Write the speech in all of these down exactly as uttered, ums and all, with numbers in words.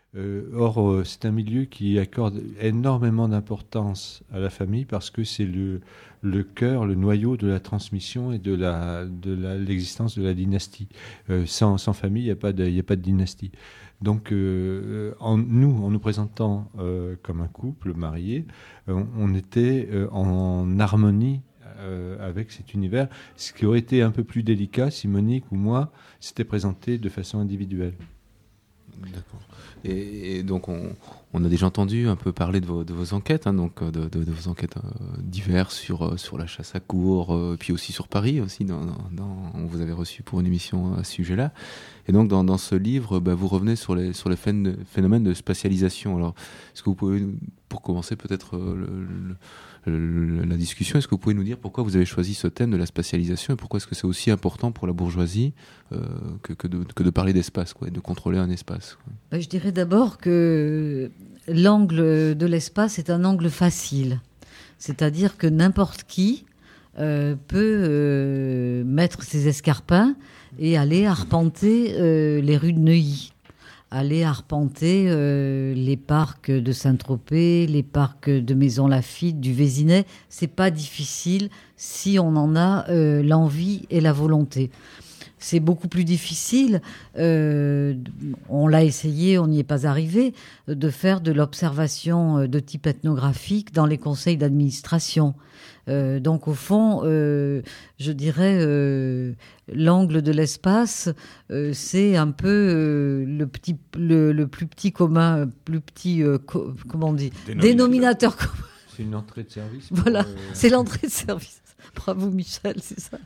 Euh, or, euh, c'est un milieu qui accorde énormément d'importance à la famille parce que c'est le, le cœur, le noyau de la transmission et de, la, de la, l'existence de la dynastie. Euh, sans, sans famille, il n'y a pas de, il n'y a pas de dynastie. Donc, euh, en, nous, en nous présentant euh, comme un couple marié, euh, on était euh, en harmonie euh, avec cet univers, ce qui aurait été un peu plus délicat si Monique ou moi s'était présenté de façon individuelle. D'accord. Et, et donc on, on a déjà entendu un peu parler de vos, de vos enquêtes, hein, donc de, de, de vos enquêtes euh, diverses sur euh, sur la chasse à courre, euh, puis aussi sur Paris aussi. Dans, dans, dans, on vous avait reçu pour une émission à ce sujet-là. Et donc dans, dans ce livre, bah, vous revenez sur les sur les phénomènes de spatialisation. Alors, est-ce que vous pouvez, pour commencer peut-être euh, le, le la discussion, est-ce que vous pouvez nous dire pourquoi vous avez choisi ce thème de la spatialisation et pourquoi est-ce que c'est aussi important pour la bourgeoisie euh, que, que, de, que de parler d'espace, quoi, et de contrôler un espace, quoi. Je dirais d'abord que l'angle de l'espace est un angle facile, c'est-à-dire que n'importe qui euh, peut euh, mettre ses escarpins et aller arpenter euh, les rues de Neuilly. Aller arpenter euh, les parcs de Saint-Tropez, les parcs de Maison Lafitte, du Vésinet. C'est pas difficile si on en a euh, l'envie et la volonté. C'est beaucoup plus difficile, euh, on l'a essayé, on n'y est pas arrivé, de faire de l'observation de type ethnographique dans les conseils d'administration. Euh, donc au fond, euh, je dirais, euh, l'angle de l'espace, euh, c'est un peu euh, le, petit, le, le plus petit commun, plus petit, euh, co- comment on dit, dénominateur, dénominateur commun. C'est une entrée de service. Voilà, euh... c'est l'entrée de service. Bravo Michel, c'est ça.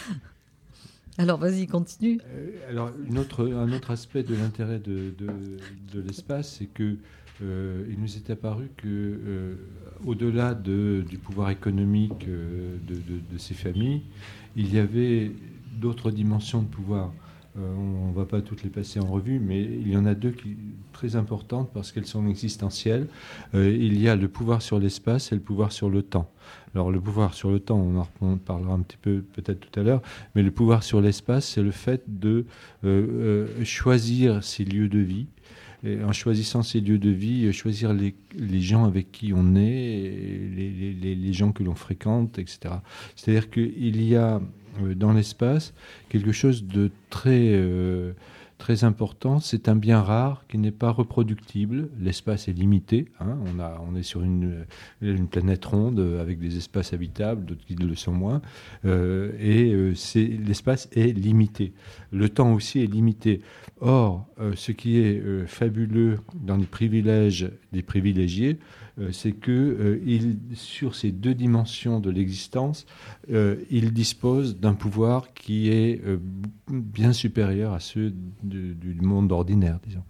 Alors, vas-y, continue. Euh, alors, une autre, un autre aspect de l'intérêt de, de, de l'espace, c'est que euh, il nous est apparu que, euh, au-delà de, du pouvoir économique euh, de, de, de ces familles, il y avait d'autres dimensions de pouvoir. Euh, on ne va pas toutes les passer en revue, mais il y en a deux qui très importantes parce qu'elles sont existentielles. Euh, il y a le pouvoir sur l'espace et le pouvoir sur le temps. Alors le pouvoir sur le temps, on en parlera un petit peu peut-être tout à l'heure, mais le pouvoir sur l'espace, c'est le fait de euh, euh, choisir ses lieux de vie. Et en choisissant ces lieux de vie, choisir les, les gens avec qui on est, les, les, les gens que l'on fréquente, et cetera. C'est-à-dire qu'il y a euh, dans l'espace quelque chose de très... Euh, très important, c'est un bien rare qui n'est pas reproductible. L'espace est limité. Hein. On, a, on est sur une, une planète ronde avec des espaces habitables, d'autres qui le sont moins. Euh, et euh, c'est, l'espace est limité. Le temps aussi est limité. Or, euh, ce qui est euh, fabuleux dans les privilèges des privilégiés, euh, c'est que euh, il, sur ces deux dimensions de l'existence, euh, ils disposent d'un pouvoir qui est euh, bien supérieur à ceux du, du monde ordinaire, disons.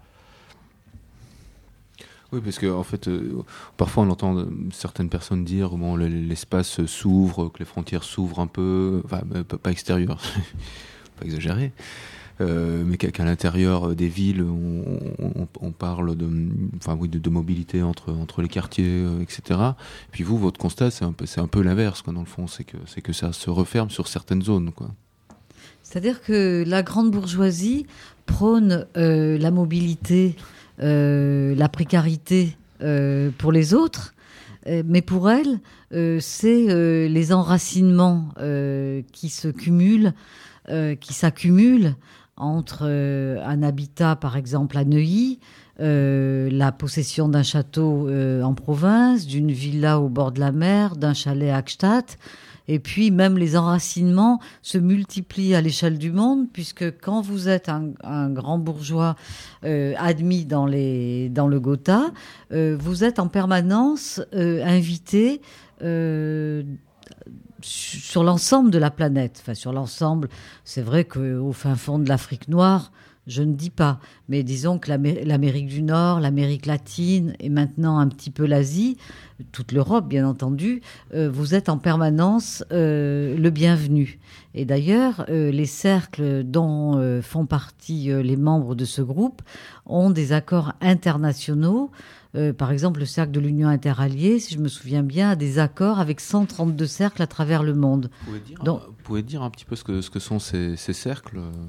Oui, parce qu'en en fait, euh, parfois on entend certaines personnes dire bon, l'espace s'ouvre, que les frontières s'ouvrent un peu, enfin, pas extérieures, pas exagérer. Euh, mais qu'à, qu'à l'intérieur des villes, on, on, on parle de, enfin oui, de, de mobilité entre entre les quartiers, euh, et cetera. Puis vous, votre constat, c'est un peu, c'est un peu l'inverse, quoi. Dans le fond, c'est que c'est que ça se referme sur certaines zones, quoi. C'est-à-dire que la grande bourgeoisie prône euh, la mobilité, euh, la précarité euh, pour les autres, euh, mais pour elle, euh, c'est euh, les enracinements euh, qui se cumulent, euh, qui s'accumulent entre euh, un habitat, par exemple, à Neuilly, euh, la possession d'un château euh, en province, d'une villa au bord de la mer, d'un chalet à Gstaad. Et puis, même les enracinements se multiplient à l'échelle du monde, puisque quand vous êtes un, un grand bourgeois euh, admis dans, les, dans le Gotha, euh, vous êtes en permanence euh, invité euh, sur l'ensemble de la planète. Enfin, sur l'ensemble, c'est vrai qu'au fin fond de l'Afrique noire, je ne dis pas, mais disons que l'Amérique du Nord, l'Amérique latine et maintenant un petit peu l'Asie, toute l'Europe bien entendu, euh, vous êtes en permanence euh, le bienvenu. Et d'ailleurs, euh, les cercles dont euh, font partie euh, les membres de ce groupe ont des accords internationaux. Euh, par exemple, le cercle de l'Union interalliée, si je me souviens bien, a des accords avec cent trente-deux cercles à travers le monde. Vous pouvez dire, Donc, vous pouvez dire un petit peu ce que, ce que sont ces, ces cercles ?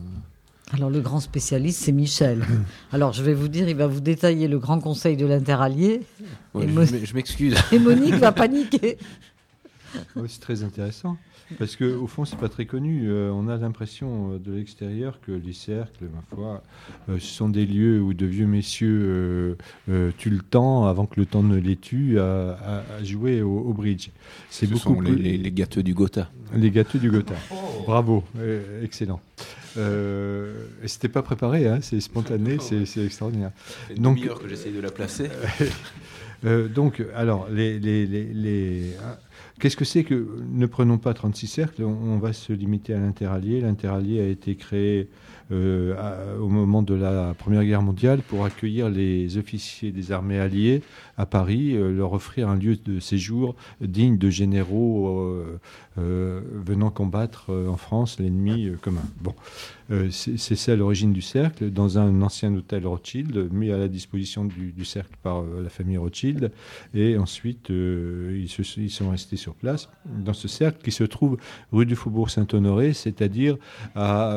Alors, le grand spécialiste, c'est Michel. Alors, je vais vous dire, il va vous détailler le grand conseil de l'interallié. Ouais, et je, Mo- je m'excuse. Et Monique va paniquer. Oui, c'est très intéressant. Parce qu'au fond, c'est pas très connu. Euh, on a l'impression euh, de l'extérieur que les cercles, ma foi, euh, ce sont des lieux où de vieux messieurs euh, euh, tuent le temps avant que le temps ne les tue à, à- à jouer au, au bridge. C'est Ce beaucoup sont plus... les, les, les gâteux du Gotha. Les gâteaux du Gotha. Bravo, euh, excellent. Euh, et c'était pas préparé, hein, c'est spontané, c'est, c'est extraordinaire. C'est une Donc- demi-heure que j'essaye de la placer. Euh, donc, alors, les, les, les, les- hein, qu'est-ce que c'est que... Ne prenons pas trente-six cercles, on, on va se limiter à l'interallié. L'interallié a été créé euh, à- au moment de la Première Guerre mondiale pour accueillir les officiers des armées alliées à Paris, euh, leur offrir un lieu de séjour digne de généraux euh, euh, venant combattre euh, en France l'ennemi euh, commun. Bon, euh, c'est, c'est ça l'origine du cercle, dans un ancien hôtel Rothschild, mis à la disposition du, du cercle par euh, la famille Rothschild, et ensuite euh, ils, se, ils sont restés sur place dans ce cercle qui se trouve rue du Faubourg Saint-Honoré, c'est-à-dire à,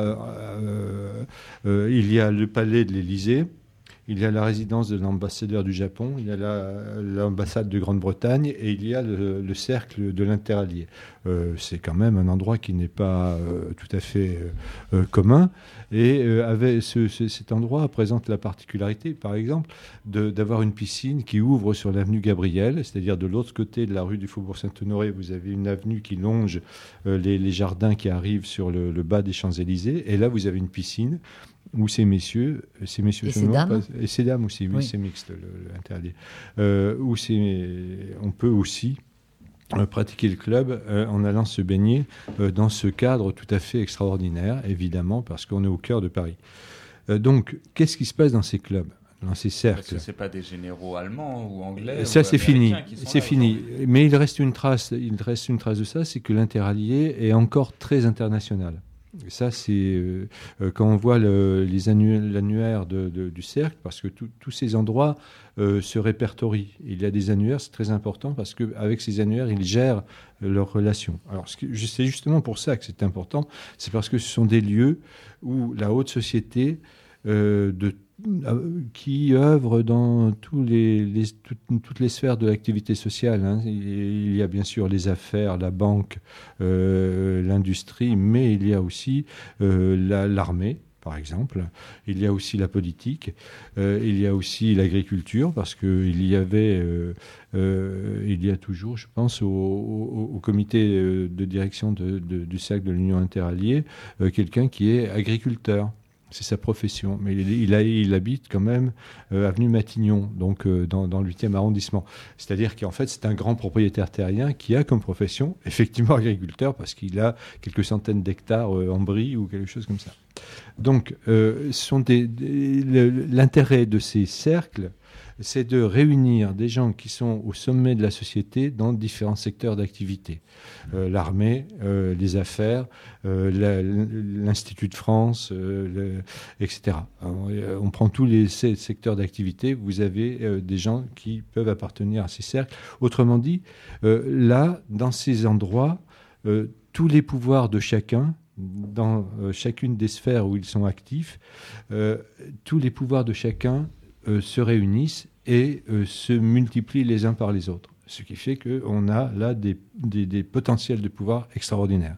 euh, euh, il y a le palais de l'Élysée. Il y a la résidence de l'ambassadeur du Japon, il y a la, l'ambassade de Grande-Bretagne et il y a le, le cercle de l'interallié. Euh, c'est quand même un endroit qui n'est pas euh, tout à fait euh, euh, commun. Et euh, avec ce, ce, cet endroit présente la particularité, par exemple, de, d'avoir une piscine qui ouvre sur l'avenue Gabriel, c'est-à-dire de l'autre côté de la rue du Faubourg Saint-Honoré, vous avez une avenue qui longe euh, les, les jardins qui arrivent sur le, le bas des Champs-Élysées. Et là, vous avez une piscine où ces messieurs, ces messieurs Et ces seulement, dames. pas- et ces dames aussi, oui, Oui. c'est mixte le, le interdit. Euh, où c'est, on peut aussi euh, pratiquer le club euh, en allant se baigner euh, dans ce cadre tout à fait extraordinaire, évidemment, parce qu'on est au cœur de Paris. Euh, donc, qu'est-ce qui se passe dans ces clubs, dans ces Parce cercles? que c'est pas des généraux allemands ou anglais. Ça, ou c'est fini. américains qui sont C'est là fini. aujourd'hui. Mais il reste une trace. Il reste une trace de ça, c'est que l'interallié est encore très international. Et ça, c'est euh, euh, quand on voit le- les annu- l'annuaire de- de- du cercle, parce que tout- tous ces endroits euh, se répertorient. Il y a des annuaires, c'est très important parce qu'avec ces annuaires, ils gèrent euh, leurs relations. Alors, ce que- c'est justement pour ça que c'est important. C'est parce que ce sont des lieux où la haute société euh, de euh, qui œuvre dans tous les, les- toutes, toutes les sphères de l'activité sociale. Hein. Il y a bien sûr les affaires, la banque, euh, l'industrie, mais il y a aussi euh, la- l'armée, par exemple. Il y a aussi la politique. Euh, il y a aussi l'agriculture, parce qu'il y avait, euh, euh, il y a toujours, je pense, au, au- au comité euh, de direction de- de- du cercle de l'Union interalliée, euh, quelqu'un qui est agriculteur. C'est sa profession, mais il, il, a- il habite quand même euh, avenue Matignon, donc euh, dans, dans le huitième arrondissement. C'est-à-dire qu'en fait, c'est un grand propriétaire terrien qui a comme profession, effectivement, agriculteur, parce qu'il a quelques centaines d'hectares euh, en brie ou quelque chose comme ça. Donc, euh, ce sont des, des- le- l'intérêt de ces cercles, c'est de réunir des gens qui sont au sommet de la société dans différents secteurs d'activité. Euh, l'armée, euh, les affaires, euh, la- l'Institut de France, euh, le- et cetera. Alors, euh, on prend tous les se- secteurs d'activité, vous avez euh, des gens qui peuvent appartenir à ces cercles. Autrement dit, euh, là, dans ces endroits, euh, tous les pouvoirs de chacun, dans euh, chacune des sphères où ils sont actifs, euh, tous les pouvoirs de chacun euh, se réunissent et euh, se multiplient les uns par les autres. Ce qui fait qu'on a là des, des, des potentiels de pouvoir extraordinaires.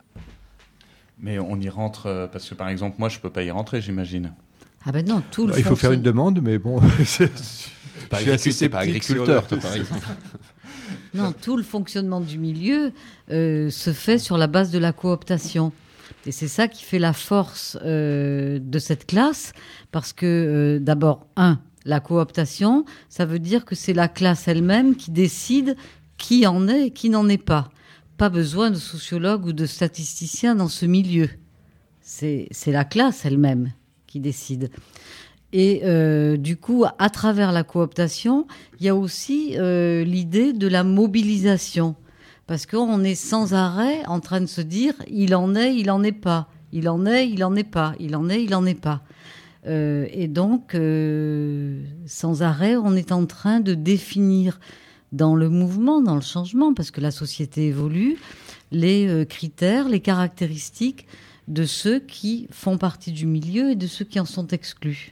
Mais on y rentre euh, parce que par exemple moi je peux pas y rentrer, j'imagine. Ah ben non, tout le Il faut faire une fonctionne- demande, mais bon, c'est Pas je suis assez agricul- c'est pas sceptique sur agriculteur, le- toi, par exemple. Non, tout le fonctionnement du milieu euh, se fait sur la base de la cooptation. Et c'est ça qui fait la force euh, de cette classe, parce que euh, d'abord, un, la cooptation, ça veut dire que c'est la classe elle-même qui décide qui en est et qui n'en est pas. Pas besoin de sociologues ou de statisticiens dans ce milieu. C'est, c'est la classe elle-même qui décide. Et euh, du coup, à travers la cooptation, il y a aussi euh, l'idée de la mobilisation. Parce qu'on est sans arrêt en train de se dire « il en est, il en est pas ». Il en est, il en est pas. Il en est, il en est pas. Euh, et donc, euh, sans arrêt, on est en train de définir dans le mouvement, dans le changement, parce que la société évolue, les euh, critères, les caractéristiques de ceux qui font partie du milieu et de ceux qui en sont exclus.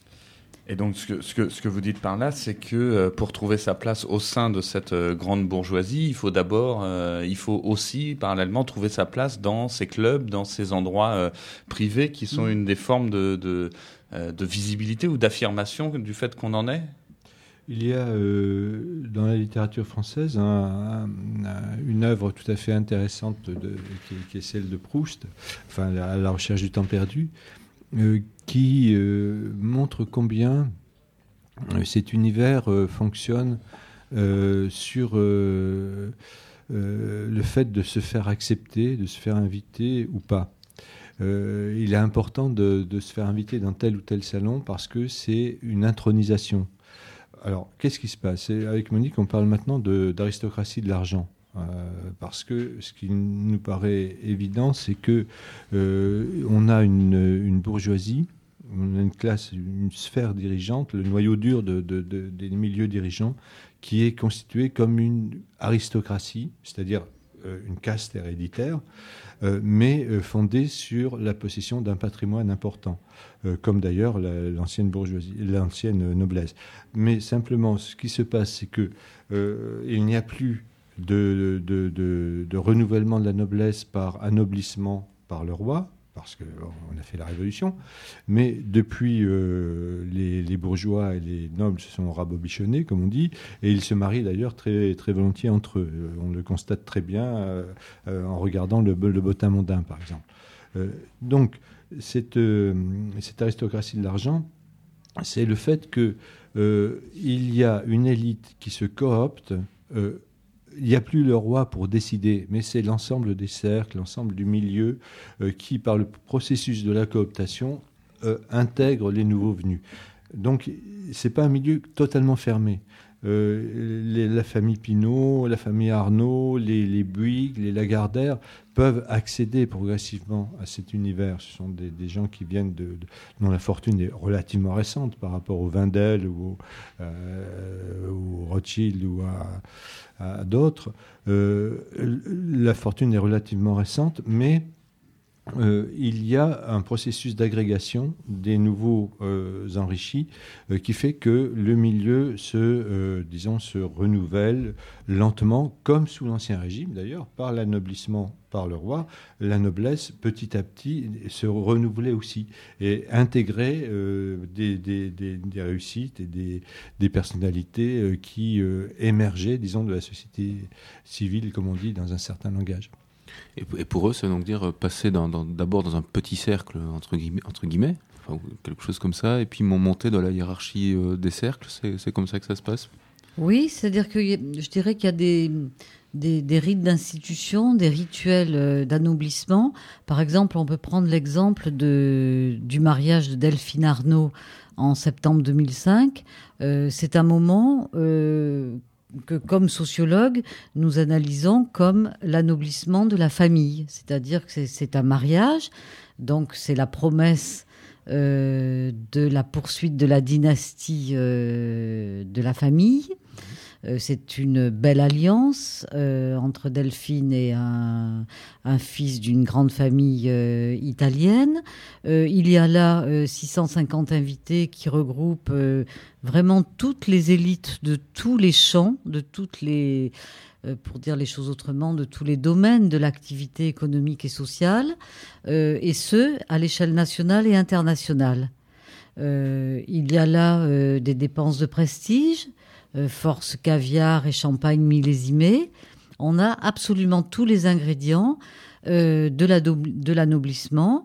Et donc, ce que, ce, que, ce que vous dites par là, c'est que euh, pour trouver sa place au sein de cette euh, grande bourgeoisie, il faut d'abord, euh, il faut aussi, parallèlement, trouver sa place dans ces clubs, dans ces endroits euh, privés qui sont mmh. une des formes de, de, euh, de visibilité ou d'affirmation du fait qu'on en est. Il y a euh, dans la littérature française un, un, une œuvre tout à fait intéressante de, qui, qui est celle de Proust, enfin, à la recherche du temps perdu, euh, qui euh, montre combien euh, cet univers euh, fonctionne euh, sur euh, euh, le fait de se faire accepter, de se faire inviter ou pas. Euh, il est important de, de se faire inviter dans tel ou tel salon parce que c'est une intronisation. Alors, qu'est-ce qui se passe ? Avec Monique, on parle maintenant de, d'aristocratie de l'argent. Euh, parce que ce qui nous paraît évident, c'est que euh, on a une, une bourgeoisie, on a une classe, une sphère dirigeante, le noyau dur de, de, de, des milieux dirigeants, qui est constitué comme une aristocratie, c'est-à-dire euh, une caste héréditaire, euh, mais euh, fondée sur la possession d'un patrimoine important, euh, comme d'ailleurs la, l'ancienne bourgeoisie, l'ancienne noblesse. Mais simplement, ce qui se passe, c'est que euh, il n'y a plus De, de, de, de renouvellement de la noblesse par anoblissement par le roi, parce qu'on a fait la Révolution, mais depuis, euh, les, les bourgeois et les nobles se sont rabobichonnés, comme on dit, et ils se marient d'ailleurs très, très volontiers entre eux. On le constate très bien euh, euh, en regardant le, le bottin mondain, par exemple. Euh, donc, cette, euh, cette aristocratie de l'argent, c'est le fait qu'il euh, y a une élite qui se coopte. euh, Il n'y a plus le roi pour décider, mais c'est l'ensemble des cercles, l'ensemble du milieu euh, qui, par le processus de la cooptation, euh, intègre les nouveaux venus. Donc, ce n'est pas un milieu totalement fermé. Euh, les, la famille Pinault, la famille Arnaud, les, les Bouygues, les Lagardère peuvent accéder progressivement à cet univers. Ce sont des, des gens qui viennent de, de, dont la fortune est relativement récente par rapport aux Wendel ou euh, au Rothschild ou à, à d'autres. Euh, la fortune est relativement récente, mais Euh, il y a un processus d'agrégation des nouveaux euh, enrichis euh, qui fait que le milieu se, euh, disons, se renouvelle lentement, comme sous l'Ancien Régime d'ailleurs, par l'anoblissement par le roi. La noblesse, petit à petit, se renouvelait aussi et intégrait euh, des, des, des, des réussites et des, des personnalités euh, qui euh, émergeaient, disons, de la société civile, comme on dit, dans un certain langage. Et pour eux, ça veut donc dire passer dans, dans, d'abord dans un petit cercle, entre guillemets, entre guillemets enfin, quelque chose comme ça, et puis monter dans la hiérarchie euh, des cercles. C'est, c'est comme ça que ça se passe ? Oui, c'est-à-dire que je dirais qu'il y a des, des, des rites d'institution, des rituels euh, d'anoblissement. Par exemple, on peut prendre l'exemple de, du mariage de Delphine Arnaud en septembre deux mille cinq. Euh, c'est un moment... Euh, que, comme sociologue, nous analysons comme l'anoblissement de la famille. C'est-à-dire que c'est, c'est un mariage, donc c'est la promesse euh, de la poursuite de la dynastie euh, de la famille. Euh, c'est une belle alliance euh, entre Delphine et un, un fils d'une grande famille euh, italienne. Euh, il y a là euh, six cent cinquante invités qui regroupent euh, vraiment toutes les élites de tous les champs, de toutes les, euh, pour dire les choses autrement, de tous les domaines de l'activité économique et sociale, euh, et ce, à l'échelle nationale et internationale. Euh, il y a là euh, des dépenses de prestige, Euh, force caviar et champagne millésimé. On a absolument tous les ingrédients euh, de, la do- de l'anoblissement.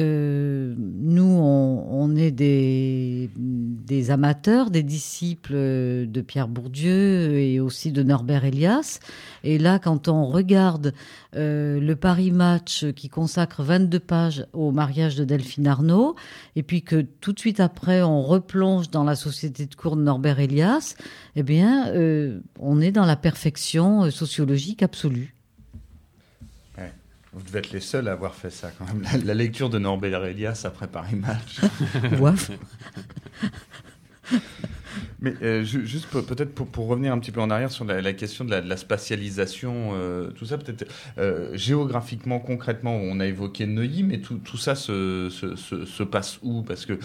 Euh, nous, on, on est des, des amateurs, des disciples de Pierre Bourdieu et aussi de Norbert Elias. Et là, quand on regarde euh, le Paris Match qui consacre vingt-deux pages au mariage de Delphine Arnaud, et puis que tout de suite après, on replonge dans la société de cours de Norbert Elias, eh bien, euh, on est dans la perfection euh, sociologique absolue. Ouais. Vous devez être les seuls à avoir fait ça, quand même. La, la lecture de Norbert Elias après Paris Match. Ouaf. Mais euh, ju- juste pe- peut-être pour, pour revenir un petit peu en arrière sur la, la question de la, de la spatialisation, euh, tout ça, peut-être euh, géographiquement, concrètement, on a évoqué Neuilly, mais tout, tout ça se, se, se, se passe où? Parce que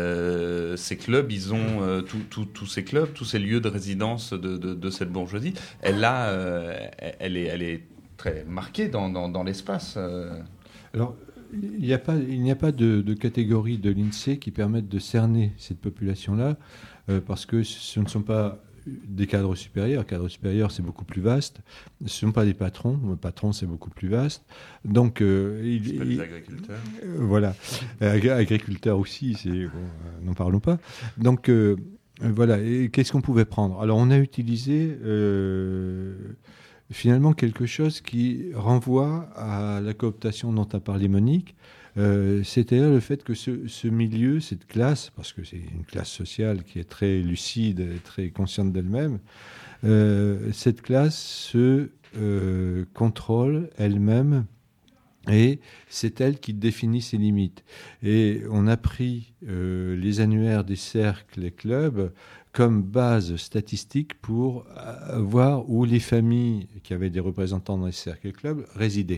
euh, ces clubs, ils ont euh, tous ces clubs, tous ces lieux de résidence de, de, de cette bourgeoisie, elle, a, euh, elle, est, elle est très marquée dans, dans, dans l'espace. Euh. Alors, il n'y a pas, il n'y a pas de, de catégorie de l'INSEE qui permette de cerner cette population-là, euh, parce que ce ne sont pas des cadres supérieurs. Cadres supérieurs, c'est beaucoup plus vaste. Ce ne sont pas des patrons. Le patron, c'est beaucoup plus vaste. Donc, euh, il, c'est pas il, des agriculteurs. Euh, voilà. Agri- agriculteurs aussi, c'est, bon, euh, n'en parlons pas. Donc, euh, voilà. Et qu'est-ce qu'on pouvait prendre? Alors, on a utilisé... Euh, finalement quelque chose qui renvoie à la cooptation dont a parlé Monique, euh, c'est-à-dire le fait que ce, ce milieu, cette classe, parce que c'est une classe sociale qui est très lucide et très consciente d'elle-même, euh, cette classe se euh, contrôle elle-même et c'est elle qui définit ses limites. Et on a pris euh, les annuaires des cercles et clubs comme base statistique pour voir où les familles qui avaient des représentants dans les cercles et clubs résidaient.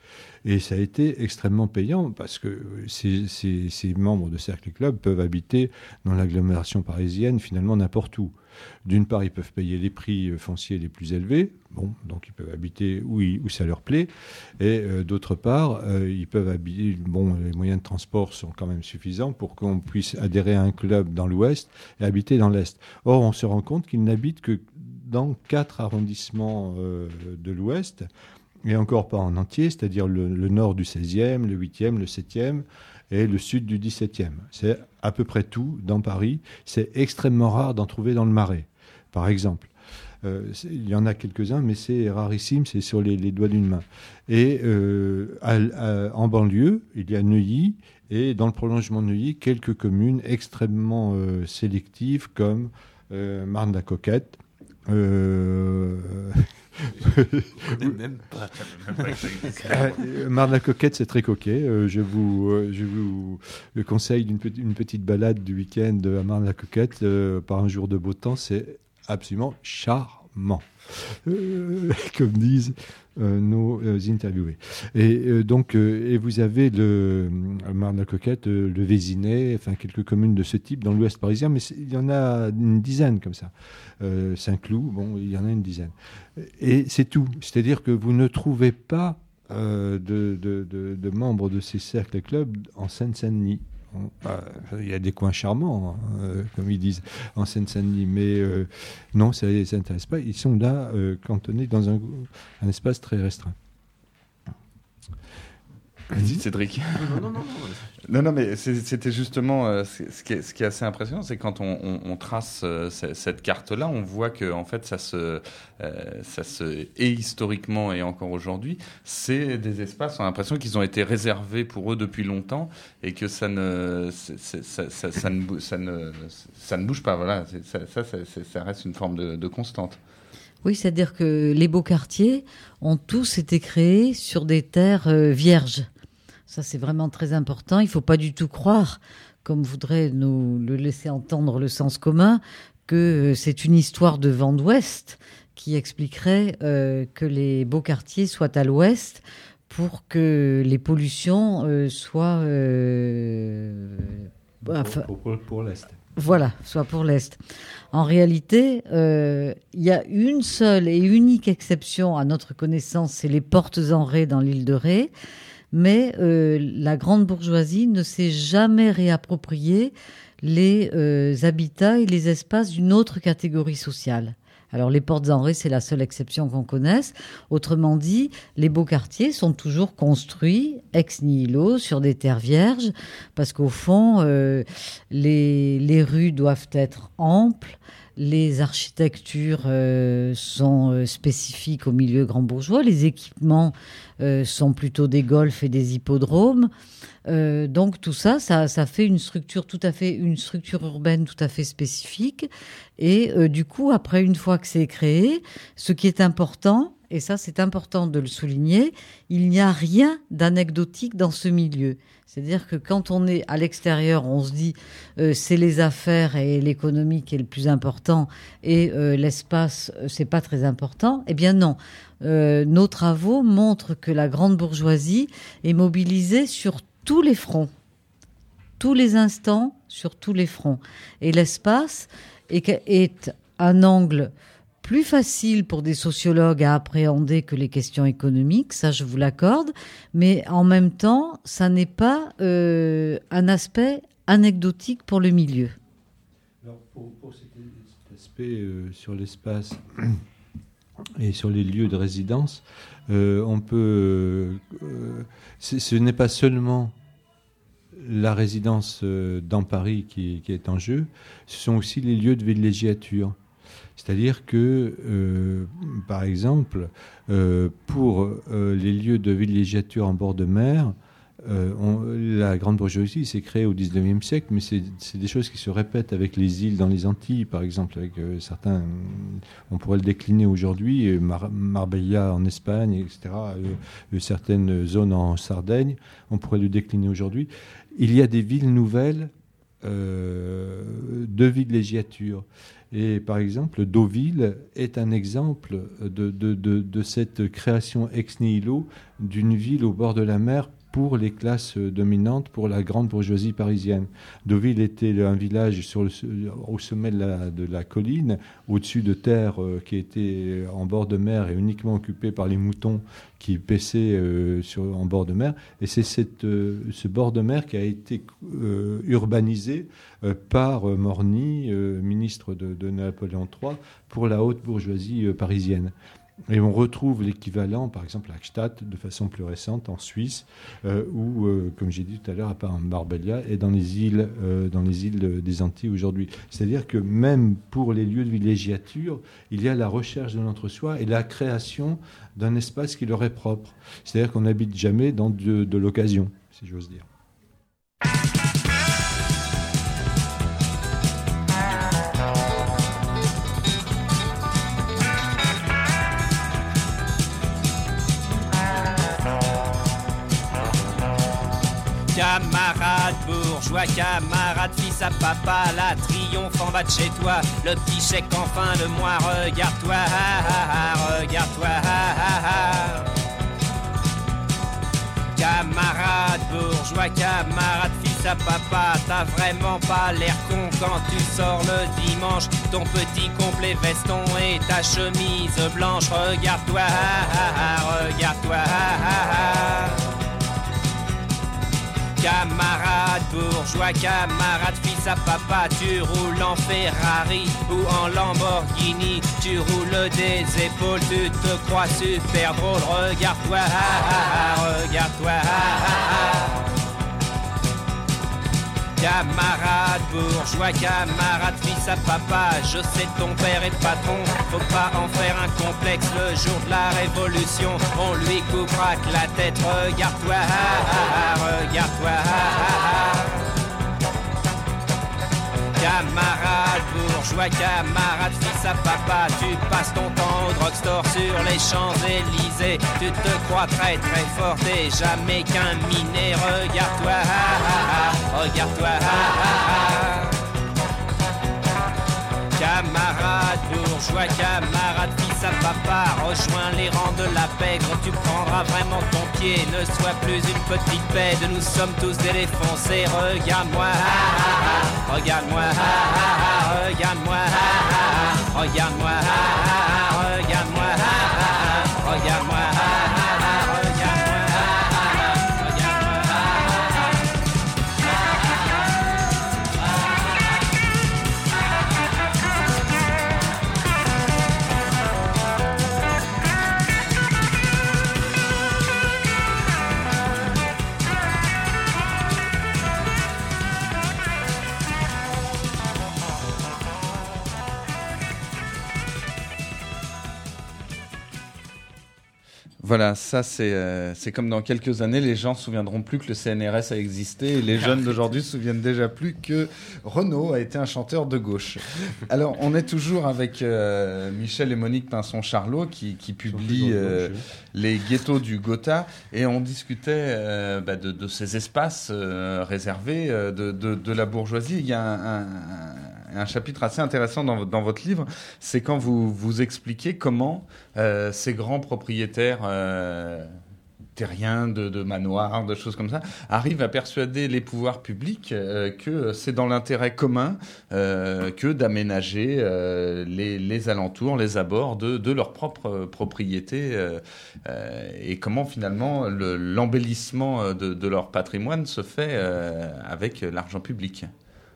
Et ça a été extrêmement payant parce que ces, ces, ces membres de cercles et clubs peuvent habiter dans l'agglomération parisienne finalement n'importe où. D'une part, ils peuvent payer les prix fonciers les plus élevés, bon, donc ils peuvent habiter où, ils, où ça leur plaît, et euh, d'autre part, euh, ils peuvent habiter, bon, les moyens de transport sont quand même suffisants pour qu'on puisse adhérer à un club dans l'Ouest et habiter dans l'Est. Or, on se rend compte qu'ils n'habitent que dans quatre arrondissements euh, de l'Ouest, et encore pas en entier, c'est-à-dire le, le nord du seizième, le huitième, le septième et le sud du dix-septième. C'est à peu près tout dans Paris. C'est extrêmement rare d'en trouver dans le Marais, par exemple. Euh, il y en a quelques-uns, mais c'est rarissime, c'est sur les, les doigts d'une main. Et euh, à, à, en banlieue, il y a Neuilly, et dans le prolongement de Neuilly, quelques communes extrêmement euh, sélectives, comme euh, Marne-la-Coquette, euh, même pas. euh, Marne-la-Coquette, c'est très coquet. Euh, je vous, euh, je vous conseille une, petite, une petite balade du week-end à Marne-la-Coquette euh, par un jour de beau temps. C'est absolument charmant, euh, comme disent euh, nos euh, interviewés. Et euh, donc, euh, et vous avez le euh, Marne-la-Coquette, euh, le Vésinet, enfin quelques communes de ce type dans l'Ouest parisien, mais il y en a une dizaine comme ça. Euh, Saint-Cloud, bon, il y en a une dizaine. Et c'est tout. C'est-à-dire que vous ne trouvez pas euh, de, de, de, de membres de ces cercles et clubs en Seine-Saint-Denis. Il y a des coins charmants, hein, euh, comme ils disent, en Seine-Saint-Denis, mais euh, non, ça ne les intéresse pas. Ils sont là, euh, cantonnés dans un, un espace très restreint. Vas-y, Cédric. Non, non, non. non. Non, non, mais c'était justement euh, ce, qui est, ce qui est assez impressionnant, c'est quand on, on, on trace euh, cette carte-là, on voit que en fait, ça se, euh, ça se, et historiquement et encore aujourd'hui, c'est des espaces. On a l'impression qu'ils ont été réservés pour eux depuis longtemps et que ça ne, c'est, c'est, ça, ça, ça, ne, ça, ne, ça ne bouge pas. Voilà, c'est, ça, ça, ça, ça reste une forme de, de constante. Oui, c'est-à-dire que les beaux quartiers ont tous été créés sur des terres euh, vierges. Ça, c'est vraiment très important. Il ne faut pas du tout croire, comme voudrait nous le laisser entendre le sens commun, que c'est une histoire de vent d'ouest qui expliquerait euh, que les beaux quartiers soient à l'ouest pour que les pollutions euh, soient... Euh, enfin, pour, pour, pour l'est. Voilà, soit pour l'Est. En réalité, euh, il y a une seule et unique exception à notre connaissance, c'est les Portes-en-Ré dans l'île de Ré. Mais euh, la grande bourgeoisie ne s'est jamais réapproprié les euh, habitats et les espaces d'une autre catégorie sociale. Alors les Portes-en-Ré, c'est la seule exception qu'on connaisse. Autrement dit, les beaux quartiers sont toujours construits ex nihilo sur des terres vierges, parce qu'au fond, euh, les, les rues doivent être amples, les architectures euh, sont euh, spécifiques au milieu grand bourgeois, les équipements euh, sont plutôt des golfs et des hippodromes. Euh, donc tout ça, ça, ça fait une structure tout à fait, une structure urbaine tout à fait spécifique. Et euh, du coup, après, une fois que c'est créé, ce qui est important, et ça c'est important de le souligner, il n'y a rien d'anecdotique dans ce milieu. C'est-à-dire que quand on est à l'extérieur, on se dit euh, c'est les affaires et l'économie qui est le plus important et euh, l'espace, c'est pas très important. Eh bien non. Euh, nos travaux montrent que la grande bourgeoisie est mobilisée sur tous les fronts, tous les instants, sur tous les fronts. Et l'espace est, est un angle plus facile pour des sociologues à appréhender que les questions économiques, ça je vous l'accorde, mais en même temps, ça n'est pas euh, un aspect anecdotique pour le milieu. Alors pour, pour cet, cet aspect euh, sur l'espace et sur les lieux de résidence, euh, on peut, euh, ce n'est pas seulement la résidence euh, dans Paris qui, qui est en jeu, ce sont aussi les lieux de villégiature. C'est-à-dire que, euh, par exemple, euh, pour euh, les lieux de villégiature en bord de mer, euh, on, la grande bourgeoisie s'est créée au dix-neuvième siècle, mais c'est, c'est des choses qui se répètent avec les îles dans les Antilles, par exemple, avec euh, certains, on pourrait le décliner aujourd'hui, Mar- Marbella en Espagne, et cetera, euh, certaines zones en Sardaigne, on pourrait le décliner aujourd'hui. Il y a des villes nouvelles euh, de villégiature. Et par exemple, Deauville est un exemple de, de, de, de cette création ex nihilo d'une ville au bord de la mer pour les classes dominantes, pour la grande bourgeoisie parisienne. Deauville était un village sur le, au sommet de la, de la colline, au-dessus de terres euh, qui étaient en bord de mer et uniquement occupées par les moutons qui paissaient euh, sur, en bord de mer. Et c'est cette, euh, ce bord de mer qui a été euh, urbanisé euh, par euh, Morny, euh, ministre de, de Napoléon trois, pour la haute bourgeoisie euh, parisienne. Et on retrouve l'équivalent, par exemple, à Gstaad, de façon plus récente, en Suisse, euh, ou, euh, comme j'ai dit tout à l'heure, à part Marbella, et dans les îles, euh, dans les îles des Antilles aujourd'hui. C'est-à-dire que même pour les lieux de villégiature, il y a la recherche de l'entre-soi et la création d'un espace qui leur est propre. C'est-à-dire qu'on n'habite jamais dans de, de l'occasion, si j'ose dire. Camarade bourgeois, camarade fils à papa, la triomphe en bas de chez toi, le petit chèque en fin de mois, regarde-toi, ah, ah, ah, regarde-toi, ah, ah, ah. Camarade bourgeois, camarade fils à papa, t'as vraiment pas l'air con quand tu sors le dimanche, ton petit complet veston et ta chemise blanche, regarde-toi, ah, ah, ah, regarde-toi, ah, ah, ah. Camarade bourgeois, camarade fils à papa, tu roules en Ferrari ou en Lamborghini, tu roules des épaules, tu te crois super drôle, regarde-toi, ah, ah, ah, regarde-toi, ah, ah, ah. Camarade bourgeois, camarade fils à papa, je sais ton père est patron, faut pas en faire un complexe, le jour de la révolution, on lui coupera que la tête, regarde-toi, ah, ah, ah, regarde-toi, ah, ah, ah. Camarade bourgeois, camarade fils à papa, tu passes ton temps au drugstore sur les Champs-Élysées, tu te crois très très fort, t'es jamais qu'un minet, regarde-toi, ah, ah, ah, regarde-toi, ah, ah, ah. Camarade bourgeois, camarade fils à papa, rejoins les rangs de la pègre, tu prendras vraiment ton pied, ne sois plus une petite paix, nous sommes tous des défoncés, regarde-moi, ah, ah, ah, regarde-moi, ah, ah, ah, regarde-moi, ah, ah, ah, regarde-moi, ah, ah, ah, regarde-moi, ah, ah, ah, regarde-moi, ah, ah, ah, regarde-moi. Voilà, ça c'est euh, c'est comme dans quelques années, les gens se souviendront plus que le C N R S a existé et les jeunes d'aujourd'hui se souviennent déjà plus que Renaud a été un chanteur de gauche. Alors, on est toujours avec euh, Michel et Monique Pinson-Charlot qui, qui publient euh, Les Ghettos du Gotha et on discutait euh, bah, de, de ces espaces euh, réservés euh, de, de, de la bourgeoisie. Il y a un, un, un chapitre assez intéressant dans, dans votre livre, c'est quand vous, vous expliquez comment euh, ces grands propriétaires euh, terriens, de, de manoirs, de choses comme ça, arrivent à persuader les pouvoirs publics euh, que c'est dans l'intérêt commun euh, que d'aménager euh, les, les alentours, les abords de, de leur propre propriété euh, euh, et comment finalement le, l'embellissement de, de leur patrimoine se fait euh, avec l'argent public.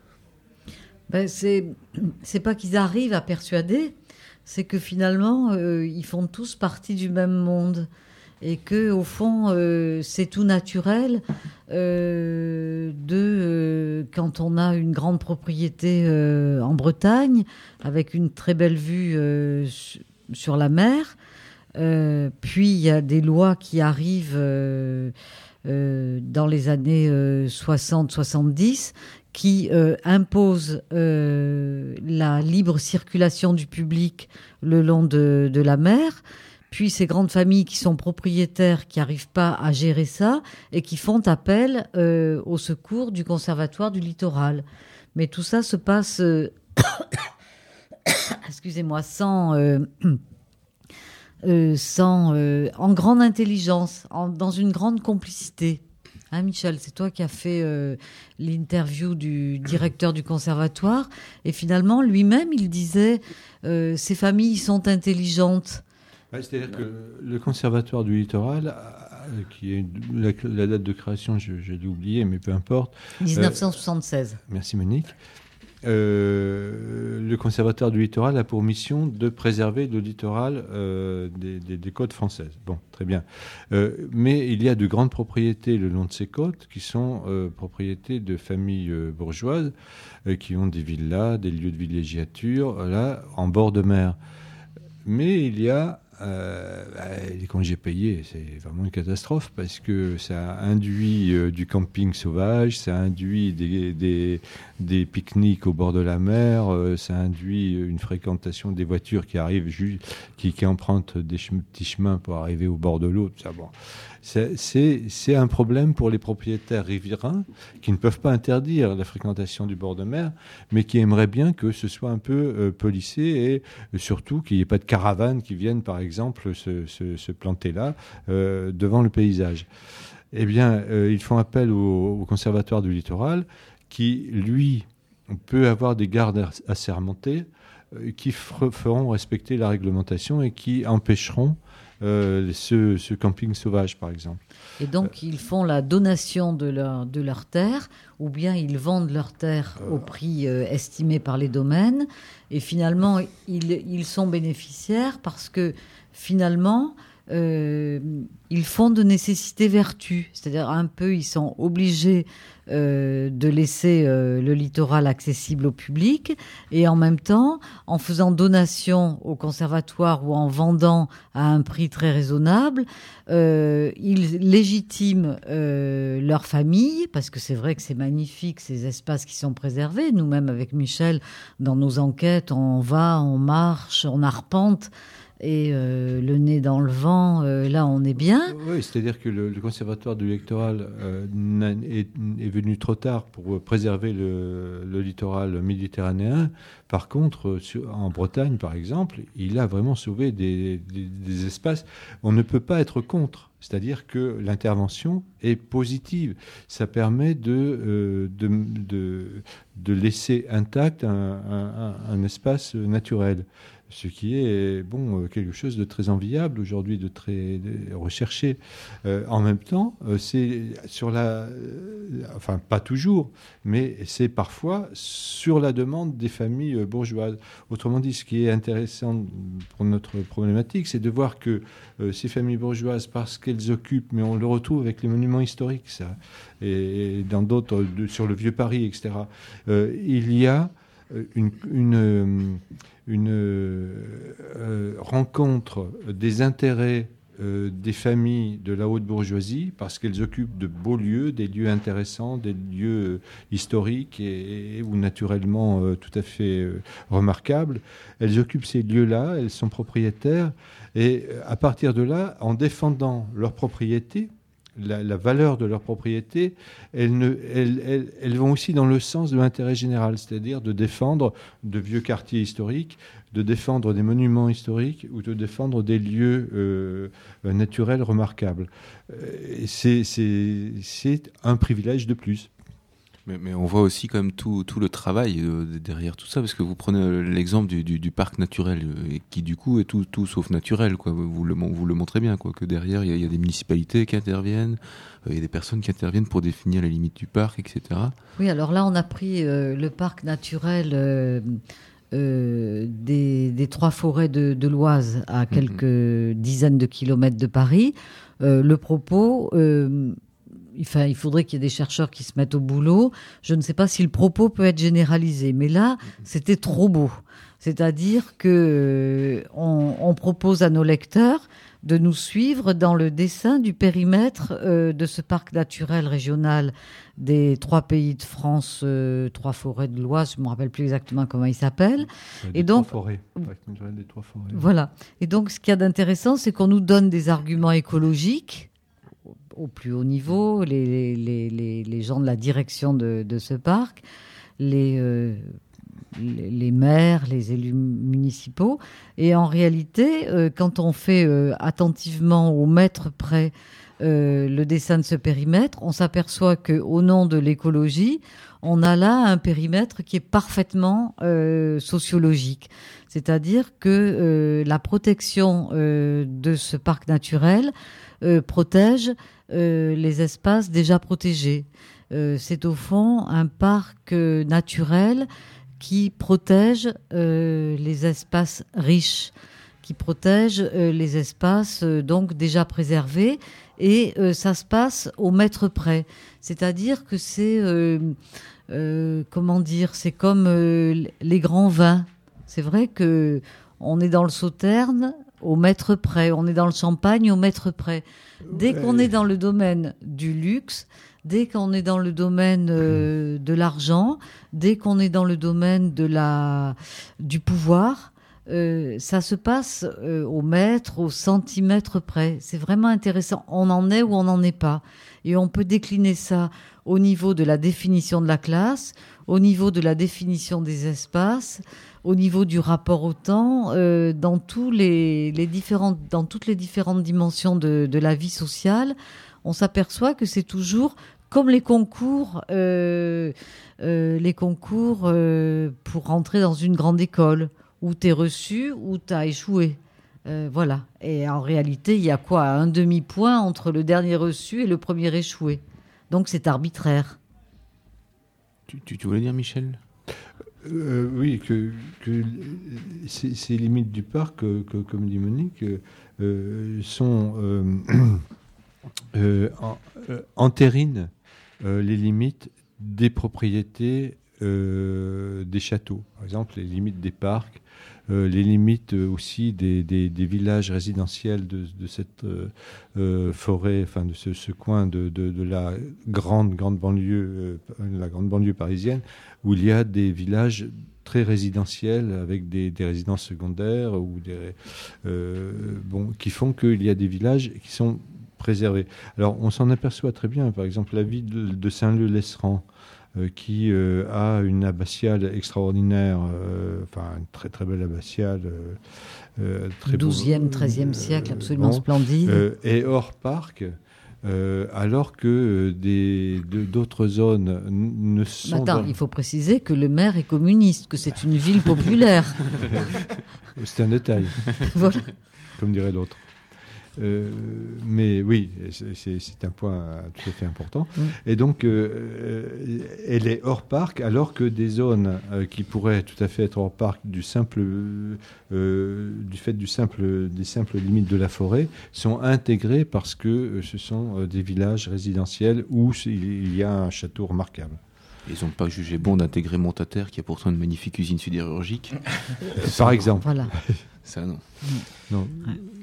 Ben, c'est, c'est pas qu'ils arrivent à persuader, c'est que finalement, euh, ils font tous partie du même monde. Et que, au fond, euh, c'est tout naturel euh, de, euh, quand on a une grande propriété euh, en Bretagne, avec une très belle vue euh, sur la mer, euh, puis il y a des lois qui arrivent euh, euh, dans les années euh, soixante soixante-dix, qui euh, impose euh, la libre circulation du public le long de, de la mer, puis ces grandes familles qui sont propriétaires, qui n'arrivent pas à gérer ça, et qui font appel euh, au secours du Conservatoire du littoral. Mais tout ça se passe, euh, excusez-moi, sans... Euh, euh, sans euh, en grande intelligence, en, dans une grande complicité. Hein, Michel, c'est toi qui as fait euh, l'interview du directeur du conservatoire. Et finalement, lui-même, il disait euh, ces familles sont intelligentes. Ouais, c'est-à-dire que le conservatoire du littoral, qui est la, la date de création, je, je l'ai oublié, mais peu importe. dix-neuf cent soixante-seize. Euh, merci Monique. Euh, le conservatoire du littoral a pour mission de préserver le littoral euh, des, des, des côtes françaises. Bon, très bien. Euh, mais il y a de grandes propriétés le long de ces côtes qui sont euh, propriétés de familles euh, bourgeoises euh, qui ont des villas, des lieux de villégiature, là, en bord de mer. Mais il y a Euh, les congés payés, c'est vraiment une catastrophe parce que ça induit euh, du camping sauvage, ça induit des, des, des pique-niques au bord de la mer, euh, ça induit une fréquentation des voitures qui arrivent, ju- qui, qui empruntent des ch- petits chemins pour arriver au bord de l'eau. Tout ça, bon. c'est, c'est, c'est un problème pour les propriétaires riverains qui ne peuvent pas interdire la fréquentation du bord de mer, mais qui aimeraient bien que ce soit un peu euh, policé et euh, surtout qu'il n'y ait pas de caravanes qui viennent, par exemple, exemple, se, se, se planter là, euh, devant le paysage. Eh bien, euh, ils font appel au, au Conservatoire du littoral, qui, lui, peut avoir des gardes assermentés euh, qui f- feront respecter la réglementation et qui empêcheront euh, ce, ce camping sauvage, par exemple. Et donc, ils font la donation de leur, de leur terre, ou bien ils vendent leur terre euh... au prix euh, estimé par les domaines. Et finalement, ils, ils sont bénéficiaires parce que, finalement, euh, ils font de nécessité vertu. C'est-à-dire, un peu, ils sont obligés euh, de laisser euh, le littoral accessible au public. Et en même temps, en faisant donation au conservatoire ou en vendant à un prix très raisonnable, euh, ils légitiment euh, leur famille, parce que c'est vrai que c'est magnifique, ces espaces qui sont préservés. Nous-mêmes, avec Michel, dans nos enquêtes, on va, on marche, on arpente, et euh, le nez dans le vent, euh, là, on est bien. Oui, c'est-à-dire que le, le conservatoire du littoral euh, est, est venu trop tard pour préserver le, le littoral méditerranéen. Par contre, sur, en Bretagne, par exemple, il a vraiment sauvé des, des, des espaces. On ne peut pas être contre. C'est-à-dire que l'intervention est positive. Ça permet de, euh, de, de, de laisser intact un, un, un espace naturel. Ce qui est bon, quelque chose de très enviable aujourd'hui, de très de recherché. Euh, en même temps, euh, c'est sur la, euh, enfin pas toujours, mais c'est parfois sur la demande des familles bourgeoises. Autrement dit, ce qui est intéressant pour notre problématique, c'est de voir que euh, ces familles bourgeoises, parce qu'elles occupent, mais on le retrouve avec les monuments historiques, ça, et, et dans d'autres, de, sur le Vieux Paris, et cetera. Euh, il y a une, une une euh, rencontre des intérêts euh, des familles de la haute bourgeoisie parce qu'elles occupent de beaux lieux, des lieux intéressants, des lieux historiques et, et ou naturellement euh, tout à fait euh, remarquables. Elles occupent ces lieux-là, elles sont propriétaires et à partir de là, en défendant leur propriété, La, la valeur de leur propriété, elles, ne, elles, elles, elles vont aussi dans le sens de l'intérêt général, c'est-à-dire de défendre de vieux quartiers historiques, de défendre des monuments historiques ou de défendre des lieux euh, naturels remarquables. Et c'est, c'est, c'est un privilège de plus. Mais, mais on voit aussi quand même tout, tout le travail euh, derrière tout ça, parce que vous prenez l'exemple du, du, du parc naturel, euh, qui du coup est tout, tout sauf naturel, quoi. Vous le, vous le montrez bien, quoi, que derrière il y, y a des municipalités qui interviennent, il euh, y a des personnes qui interviennent pour définir les limites du parc, et cetera. Oui, alors là on a pris euh, le parc naturel euh, euh, des, des trois forêts de, de l'Oise, à quelques mmh. dizaines de kilomètres de Paris. Euh, le propos... Euh, Enfin, il faudrait qu'il y ait des chercheurs qui se mettent au boulot. Je ne sais pas si le propos peut être généralisé, mais là, c'était trop beau. C'est-à-dire que euh, on, on propose à nos lecteurs de nous suivre dans le dessin du périmètre euh, de ce parc naturel régional des trois pays de France, euh, trois forêts de l'Oise, je ne me rappelle plus exactement comment il s'appelle. Des et donc, trois forêts. Parc naturel des trois forêts. Voilà. Et donc, ce qu'il y a d'intéressant, c'est qu'on nous donne des arguments écologiques au plus haut niveau, les, les, les, les gens de la direction de, de ce parc, les, euh, les, les maires, les élus municipaux. Et en réalité, euh, quand on fait euh, attentivement au mètre près euh, le dessin de ce périmètre, on s'aperçoit qu'au nom de l'écologie, on a là un périmètre qui est parfaitement euh, sociologique. C'est-à-dire que euh, la protection euh, de ce parc naturel euh, protège Euh, les espaces déjà protégés. Euh, c'est au fond un parc euh, naturel qui protège euh, les espaces riches, qui protège euh, les espaces euh, donc déjà préservés, et euh, ça se passe au mètre près. C'est-à-dire que c'est euh, euh, comment dire, c'est comme euh, les grands vins. C'est vrai que on est dans le Sauterne au mètre près, on est dans le Champagne au mètre près. Dès ouais. qu'on est dans le domaine du luxe, dès qu'on est dans le domaine euh, de l'argent, dès qu'on est dans le domaine de la, du pouvoir, euh, ça se passe euh, au mètre, au centimètre près. C'est vraiment intéressant. On en est ou on n'en est pas. Et on peut décliner ça au niveau de la définition de la classe, au niveau de la définition des espaces, au niveau du rapport au temps, euh, dans, tous les, les différentes, dans toutes les différentes dimensions de, de la vie sociale, on s'aperçoit que c'est toujours comme les concours, euh, euh, les concours euh, pour rentrer dans une grande école, où tu es reçu, où tu as échoué. Euh, voilà. Et en réalité, il y a quoi ? Un demi-point entre le dernier reçu et le premier échoué. Donc c'est arbitraire. Tu, tu, tu voulais dire, Michel ? Euh, oui, que, que ces, ces limites du parc, que, que, comme dit Monique, euh, sont euh, euh, en, euh, entérinent euh, les limites des propriétés euh, des châteaux. Par exemple, les limites des parcs, euh, les limites aussi des, des, des villages résidentiels de, de cette euh, euh, forêt, enfin de ce, ce coin de, de, de la grande, grande banlieue, euh, la grande banlieue parisienne, où il y a des villages très résidentiels avec des, des résidences secondaires ou des, euh, bon, qui font qu'il y a des villages qui sont préservés. Alors, on s'en aperçoit très bien. Par exemple, la ville de, de Saint-Leu-Lesserand, euh, qui euh, a une abbatiale extraordinaire, euh, enfin, une très très belle abbatiale. Euh, euh, très douzième, treizième siècle, absolument bon, splendide. Euh, et hors parc. Euh, alors que des, de, d'autres zones ne sont... Attends, dans... il faut préciser que le maire est communiste, que c'est une ville populaire. C'est un détail, voilà. Comme dirait l'autre. Euh, mais oui, c'est, c'est, c'est un point tout à fait important. Mmh. Et donc, euh, elle est hors parc, alors que des zones euh, qui pourraient tout à fait être hors parc du simple, euh, du fait du simple, des simples limites de la forêt, sont intégrées parce que euh, ce sont euh, des villages résidentiels où il y a un château remarquable. Ils n'ont pas jugé bon d'intégrer Montataire, qui a pourtant une magnifique usine sidérurgique. Par exemple. Voilà. Ça, non. Non. Ouais.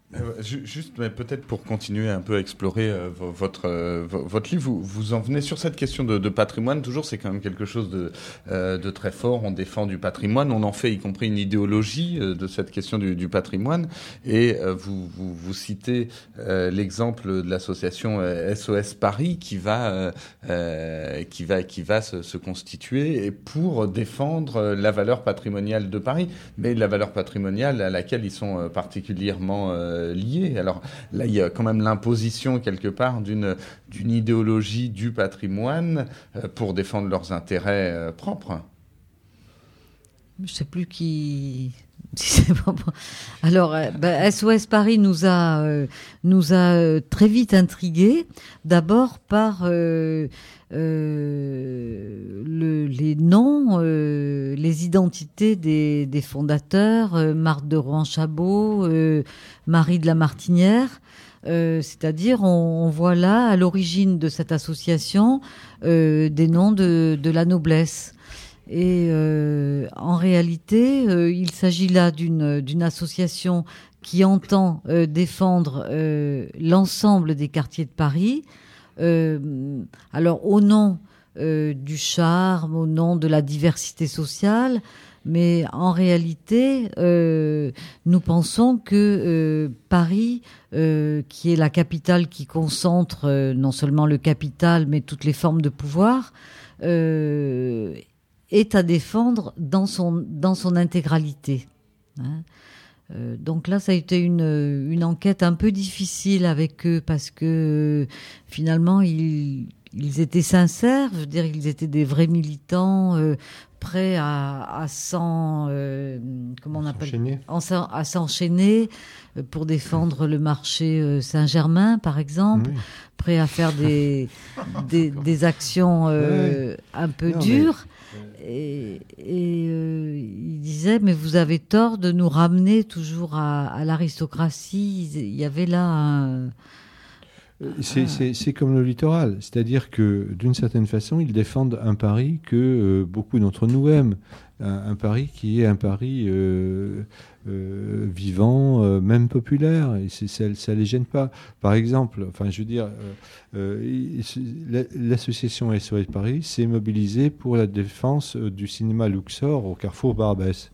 Euh, juste, mais peut-être pour continuer un peu à explorer euh, votre euh, votre livre, vous, vous en venez sur cette question de, de patrimoine. Toujours, c'est quand même quelque chose de euh, de très fort. On défend du patrimoine, on en fait y compris une idéologie euh, de cette question du, du patrimoine. Et euh, vous, vous vous citez euh, l'exemple de l'association S O S Paris qui va euh, euh, qui va qui va se, se constituer et pour défendre la valeur patrimoniale de Paris, mais la valeur patrimoniale à laquelle ils sont particulièrement euh, liés. Alors là, il y a quand même l'imposition quelque part d'une d'une idéologie du patrimoine euh, pour défendre leurs intérêts euh, propres. Je ne sais plus qui. Alors, euh, bah, S O S Paris nous a euh, nous a euh, très vite intrigués. D'abord par euh, euh, le, les noms, euh, les identités des, des fondateurs, euh, Marthe de Rohan-Chabot, euh, Marie de la Martinière. Euh, c'est-à-dire, on, on voit là, à l'origine de cette association, euh, des noms de, de la noblesse. Et euh, en réalité, euh, il s'agit là d'une, d'une association qui entend euh, défendre euh, l'ensemble des quartiers de Paris. Euh, alors, au nom euh, du charme, au nom de la diversité sociale, mais en réalité, euh, nous pensons que euh, Paris, euh, qui est la capitale qui concentre euh, non seulement le capital, mais toutes les formes de pouvoir, euh, est à défendre dans son, dans son intégralité. Hein. Euh, donc là, ça a été une, une enquête un peu difficile avec eux parce que euh, finalement, ils, ils étaient sincères. Je veux dire, ils étaient des vrais militants euh, prêts à, à s'en, euh, comment on appelle, s'enchaîner. En, à s'enchaîner pour défendre le marché Saint-Germain, par exemple. Oui. Prêts à faire des, des, des actions euh, ouais. un peu non, dures. Mais... Et, et euh, il disait, mais vous avez tort de nous ramener toujours à, à l'aristocratie. Il y avait là un... C'est, ah. c'est, c'est comme le littoral, c'est-à-dire que d'une certaine façon, ils défendent un Paris que euh, beaucoup d'entre nous aiment, un, un Paris qui est un Paris euh, euh, vivant, euh, même populaire, et c'est, ça, ça les gêne pas. Par exemple, enfin, je veux dire, euh, euh, l'association S O S Paris s'est mobilisée pour la défense du cinéma Luxor au Carrefour Barbès.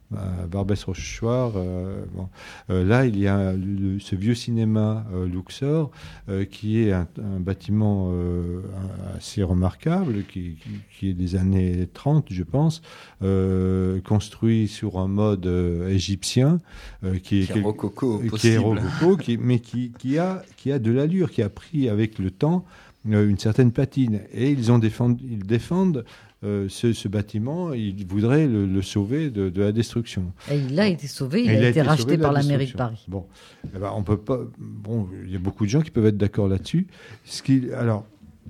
Barbès-Rochechouart. Euh, bon. euh, là, il y a le, ce vieux cinéma euh, Luxor, euh, qui est un, un bâtiment euh, assez remarquable, qui, qui, qui est des années trente, je pense, euh, construit sur un mode euh, égyptien, euh, qui, qui est rococo qui, possible. Qui est rococo, qui, mais qui, qui, a, qui a de l'allure, qui a pris avec le temps euh, une certaine patine. Et ils, ont défendu, ils défendent Euh, ce, ce bâtiment, il voudrait le, le sauver de, de la destruction. Et il a été sauvé, il a, a, il a été, été racheté par la, la mairie de Paris. Bon, eh ben, on peut pas. Bon, il y a beaucoup de gens qui peuvent être d'accord là-dessus. Ce qui, alors,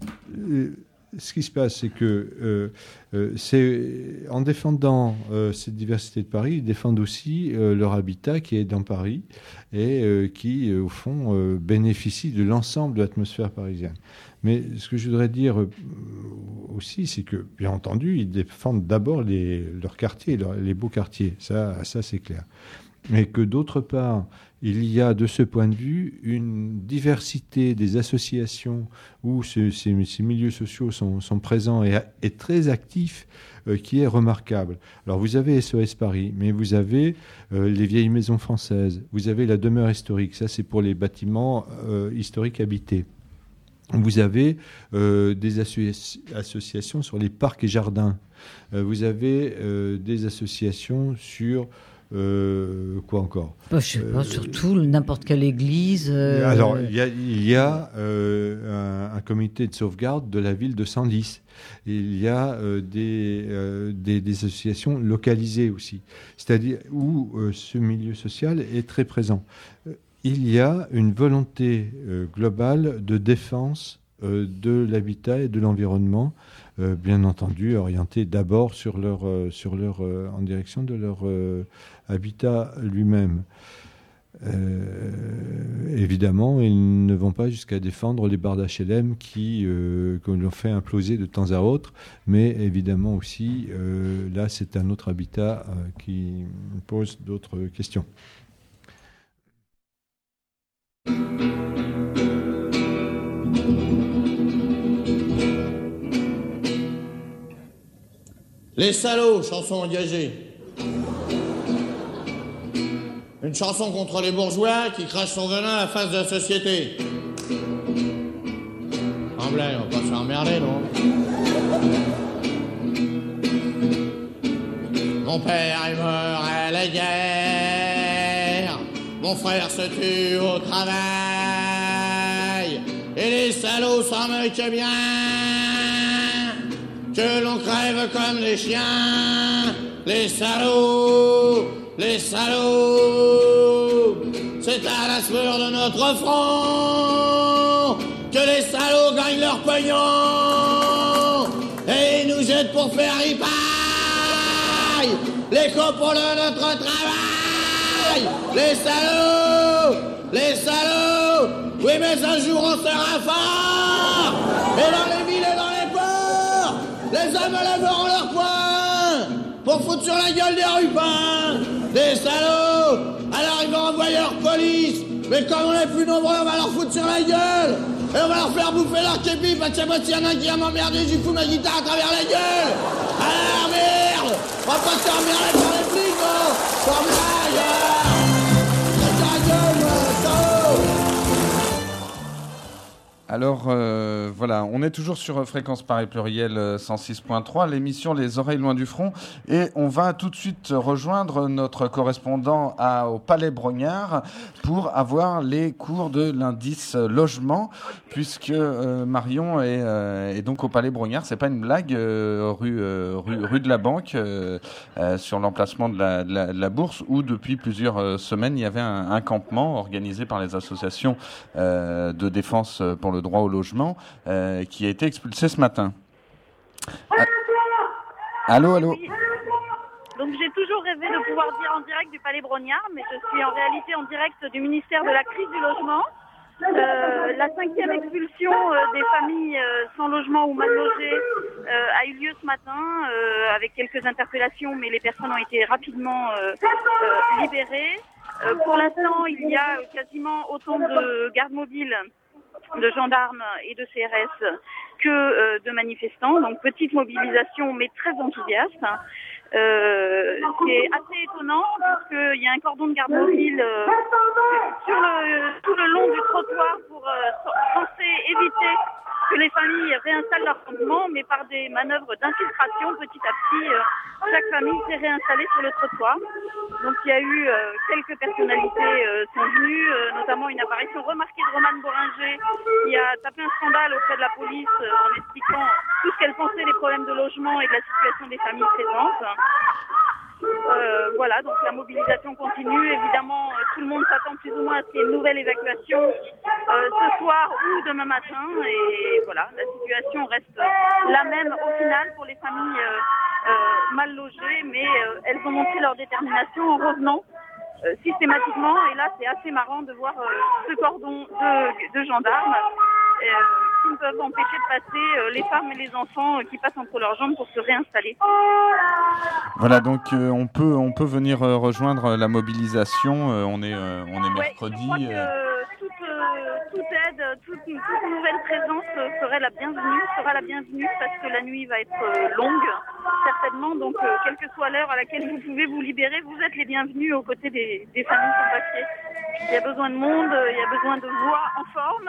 euh, ce qui se passe, c'est que euh, euh, c'est en défendant euh, cette diversité de Paris, ils défendent aussi euh, leur habitat qui est dans Paris et euh, qui, euh, au fond, euh, bénéficie de l'ensemble de l'atmosphère parisienne. Mais ce que je voudrais dire euh, aussi, c'est que, bien entendu, ils défendent d'abord les, leurs quartiers, leurs, les beaux quartiers. Ça, ça, c'est clair. Mais que, d'autre part, il y a, de ce point de vue, une diversité des associations où ce, ces, ces milieux sociaux sont, sont présents et, et très actifs, euh, qui est remarquable. Alors, vous avez S O S Paris, mais vous avez euh, les vieilles maisons françaises, vous avez la demeure historique. Ça, c'est pour les bâtiments euh, historiques habités. Vous avez euh, des associ- associations sur les parcs et jardins. Euh, vous avez euh, des associations sur... Euh, quoi encore bah, Je ne sais pas, euh, surtout n'importe quelle église. Euh... Alors, il y a, il y a euh, un, un comité de sauvegarde de la ville de Senlis. Il y a euh, des, euh, des, des associations localisées aussi, c'est-à-dire où euh, ce milieu social est très présent. Il y a une volonté euh, globale de défense euh, de l'habitat et de l'environnement, euh, bien entendu orientée d'abord sur leur, euh, sur leur, euh, en direction de leur euh, habitat lui-même. Euh, évidemment, ils ne vont pas jusqu'à défendre les barres d'H L M qui euh, qu'on l'ont fait imploser de temps à autre, mais évidemment aussi, euh, là, c'est un autre habitat euh, qui pose d'autres questions. Les salauds, chanson engagée. Une chanson contre les bourgeois qui crachent son venin à la face de la société. En blague, on va pas se faire emmerder, non? Mon père est mort à la guerre. Mon frère se tue au travail. Et les salauds s'en moquent bien. Que l'on crève comme des chiens. Les salauds, les salauds. C'est à la sueur de notre front que les salauds gagnent leur pognon. Et ils nous jettent pour faire ripaille les copeaux de notre travail. Les salauds, les salauds. Oui, mais un jour on sera fort. Et dans les villes et dans les ports, les hommes lèveront leurs poings pour foutre sur la gueule des rupins. Des salauds. Alors ils vont envoyer leur police. Mais comme on est plus nombreux, on va leur foutre sur la gueule. Et on va leur faire bouffer leur képi. Parce que s'il y en a un qui va m'emmerder, j'y fous ma guitare à travers la gueule. Alors merde. On va pas se faire emmerder par les flics, non. Comme blague. Alors euh, voilà, on est toujours sur Fréquence Paris Pluriel euh, cent six point trois, l'émission Les Oreilles Loin du Front, et on va tout de suite rejoindre notre correspondant à, au Palais Brognard pour avoir les cours de l'indice logement, puisque euh, Marion est, euh, est donc au Palais Brognard, c'est pas une blague, euh, rue, euh, rue, rue de la Banque, euh, euh, sur l'emplacement de la, de, la, de la Bourse, où depuis plusieurs euh, semaines il y avait un, un campement organisé par les associations euh, de défense pour le droit au logement, euh, qui a été expulsé ce matin. Ah. Allô, allô. Oui. Donc j'ai toujours rêvé de pouvoir dire en direct du Palais Brognard, mais je suis en réalité en direct du ministère de la crise du logement. Euh, la cinquième expulsion euh, des familles euh, sans logement ou mal logées euh, a eu lieu ce matin euh, avec quelques interpellations, mais les personnes ont été rapidement euh, euh, libérées. Euh, pour l'instant, il y a quasiment autant de gardes mobiles, de gendarmes et de C R S que euh, de manifestants. Donc petite mobilisation mais très enthousiaste. Euh, c'est assez étonnant parce qu'il y a un cordon de garde mobile euh, sur le, tout le long du trottoir pour euh, censé éviter que les familles réinstallent leur campement, mais par des manœuvres d'infiltration, petit à petit, euh, chaque famille s'est réinstallée sur le trottoir. Donc il y a eu euh, quelques personnalités euh, sont venues, euh, notamment une apparition remarquée de Romane Boringer, qui a tapé un scandale auprès de la police euh, en expliquant tout ce qu'elle pensait des problèmes de logement et de la situation des familles présentes. Euh, voilà, donc la mobilisation continue. Évidemment, euh, tout le monde s'attend plus ou moins à ce qu'il y ait une nouvelle évacuation euh, ce soir ou demain matin. Et voilà, la situation reste la même au final pour les familles euh, euh, mal logées, mais euh, elles ont montré leur détermination en revenant euh, systématiquement. Et là, c'est assez marrant de voir euh, ce cordon de, de gendarmes euh, qui ne peuvent empêcher de passer euh, les femmes et les enfants euh, qui passent entre leurs jambes pour se réinstaller. Voilà, donc euh, on peut on peut venir euh, rejoindre la mobilisation. Euh, on est euh, on est mercredi. Ouais, je crois que toute, euh, toute aide, toute, toute nouvelle présence euh, serait la bienvenue, sera la bienvenue parce que la nuit va être euh, longue, certainement. Donc, euh, quelle que soit l'heure à laquelle vous pouvez vous libérer, vous êtes les bienvenus aux côtés des, des familles sans papier. Il y a besoin de monde, il y a besoin de voix en forme.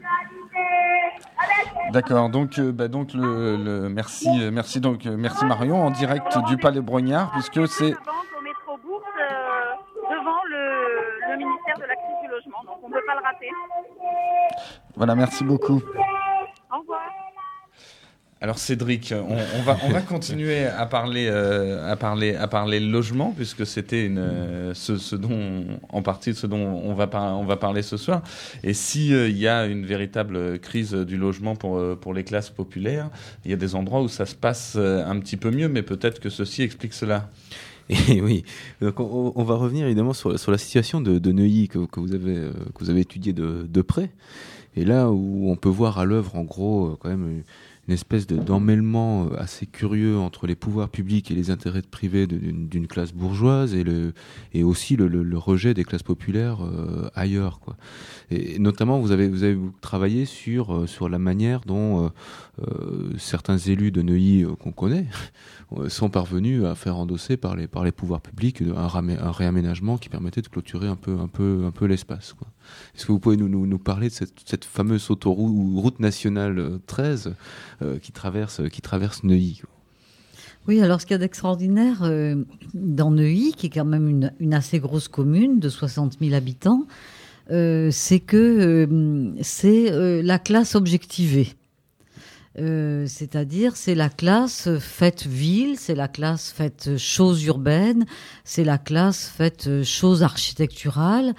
D'accord, donc euh, bah, donc le, le merci euh, merci donc euh, merci Marion en direct Alors, du Palais Brognard puisque c'est au métro Bourse euh, devant le, le ministère de la crise du logement, donc on ne peut pas le rater. Voilà, merci beaucoup. Au revoir. Alors Cédric, on, on va on va continuer à parler euh, à parler à parler logement puisque c'était une euh, ce, ce dont en partie ce dont on va par, on va parler ce soir. Et si euh, il y a une véritable crise du logement pour euh, pour les classes populaires, il y a des endroits où ça se passe euh, un petit peu mieux, mais peut-être que ceci explique cela. Et oui, donc on, on va revenir évidemment sur, sur la situation de, de Neuilly que, que vous avez euh, que vous avez étudiée de, de près. Et là où on peut voir à l'œuvre en gros quand même une espèce de, d'emmêlement assez curieux entre les pouvoirs publics et les intérêts privés de, d'une, d'une classe bourgeoise et, le, et aussi le, le, le rejet des classes populaires euh, ailleurs, quoi. Et notamment, vous avez, vous avez travaillé sur, euh, sur la manière dont euh, euh, certains élus de Neuilly euh, qu'on connaît sont parvenus à faire endosser par les, par les pouvoirs publics un, ramé, un réaménagement qui permettait de clôturer un peu, un peu, un peu l'espace, quoi. Est-ce que vous pouvez nous, nous, nous parler de cette, cette fameuse autoroute ou route nationale treize euh, qui traverse, qui traverse Neuilly, quoi? Oui, alors ce qu'il y a d'extraordinaire euh, dans Neuilly, qui est quand même une, une assez grosse commune de soixante mille habitants, euh, c'est que euh, c'est euh, la classe objectivée. Euh, c'est-à-dire, c'est la classe faite ville, c'est la classe faite chose urbaine, c'est la classe faite chose architecturale.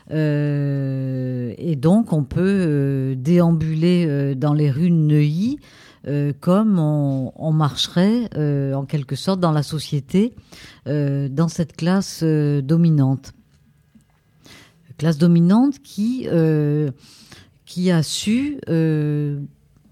Euh, et donc, on peut euh, déambuler euh, dans les rues de Neuilly euh, comme on, on marcherait, euh, en quelque sorte, dans la société, euh, dans cette classe euh, dominante. Classe dominante qui, euh, qui a su euh,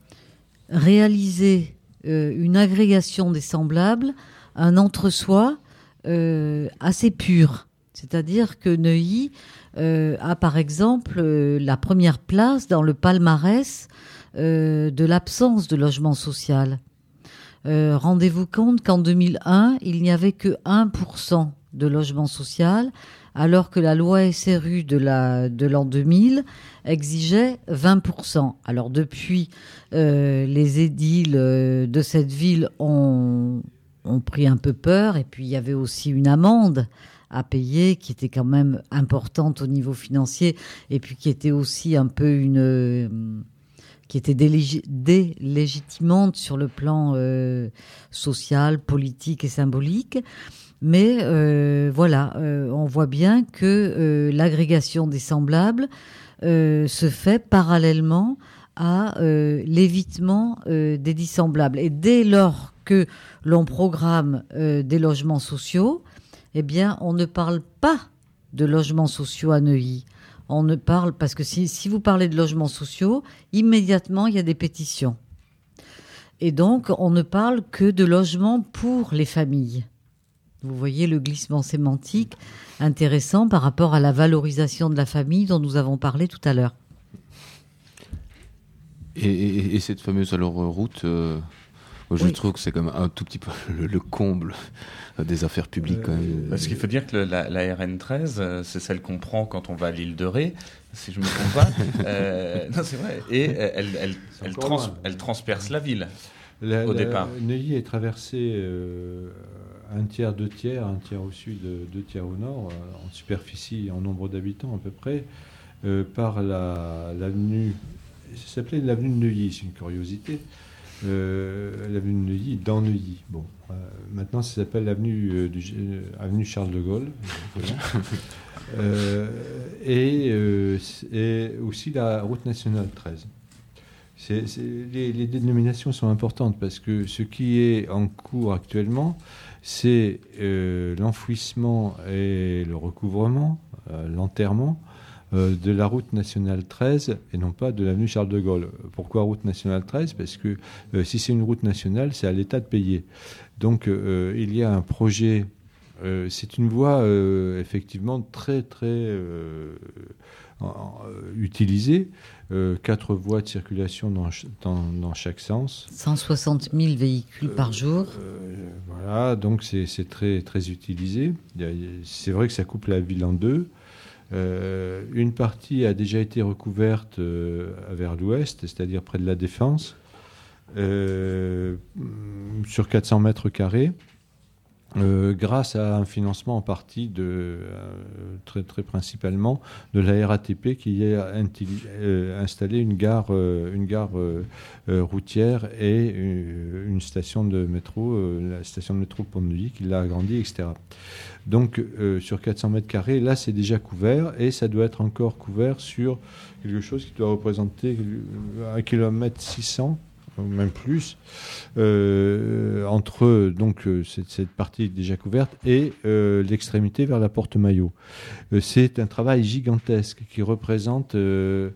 réaliser euh, une agrégation des semblables, un entre-soi euh, assez pur. C'est-à-dire que Neuilly euh, a, par exemple, euh, la première place dans le palmarès euh, de l'absence de logement social. Euh, rendez-vous compte qu'en deux mille un, il n'y avait que un pour cent de logement social, alors que la loi S R U de, la, de l'an deux mille exigeait vingt pour cent. Alors depuis, euh, les édiles euh, de cette ville ont, ont pris un peu peur, et puis il y avait aussi une amende à payer qui était quand même importante au niveau financier, et puis qui était aussi un peu une... Euh, qui était délég- délégitimante sur le plan euh, social, politique et symbolique. Mais euh, voilà, euh, on voit bien que euh, l'agrégation des semblables euh, se fait parallèlement à euh, l'évitement euh, des dissemblables. Et dès lors que l'on programme euh, des logements sociaux, eh bien, on ne parle pas de logements sociaux à Neuilly. On ne parle, parce que si, si vous parlez de logements sociaux, immédiatement, il y a des pétitions. Et donc, on ne parle que de logements pour les familles. Vous voyez le glissement sémantique intéressant par rapport à la valorisation de la famille dont nous avons parlé tout à l'heure. Et, et, et cette fameuse alors, route, euh, moi, je oui. trouve que c'est comme un tout petit peu le, le comble des affaires publiques. Quand même. Parce qu'il faut dire que le, la, la R N treize, c'est celle qu'on prend quand on va à l'île de Ré, si je ne me trompe pas. euh, non, c'est vrai. Et elle, elle, elle, trans, elle transperce la ville la, au la, départ. Neuilly est traversée euh, un tiers, deux tiers, un tiers au sud, deux tiers au nord, en superficie, en nombre d'habitants à peu près, euh, par la, l'avenue. Ça s'appelait l'avenue de Neuilly, c'est une curiosité. Euh, l'avenue de Neuilly, dans Neuilly. Bon, euh, maintenant ça s'appelle l'avenue, euh, du, euh, avenue Charles de Gaulle. euh, et, euh, et aussi la route nationale treize. C'est, c'est, les, les dénominations sont importantes parce que ce qui est en cours actuellement, c'est euh, l'enfouissement et le recouvrement, euh, l'enterrement de la route nationale treize et non pas de l'avenue Charles de Gaulle. Pourquoi route nationale treize ? Parce que euh, si c'est une route nationale, c'est à l'État de payer. Donc euh, il y a un projet, euh, c'est une voie euh, effectivement très très euh, en, euh, utilisée, euh, quatre voies de circulation dans, dans, dans chaque sens. cent soixante mille véhicules euh, par jour. Euh, voilà, donc c'est, c'est très, très utilisé. Il y a, c'est vrai que ça coupe la ville en deux. Euh, une partie a déjà été recouverte euh, vers l'ouest, c'est-à-dire près de la Défense, euh, sur quatre cents mètres carrés, euh, grâce à un financement en partie, de, euh, très, très principalement, de la R A T P qui a inti- euh, installé une gare, euh, une gare euh, euh, routière et une, une station de métro, euh, la station de métro Pont-de-Neuilly qui l'a agrandie, et cetera. Donc, euh, sur quatre cents mètres carrés, là, c'est déjà couvert et ça doit être encore couvert sur quelque chose qui doit représenter un kilomètre six cents même plus, euh, entre donc cette, cette partie déjà couverte et euh, l'extrémité vers la Porte-Maillot. Euh, c'est un travail gigantesque qui représente euh,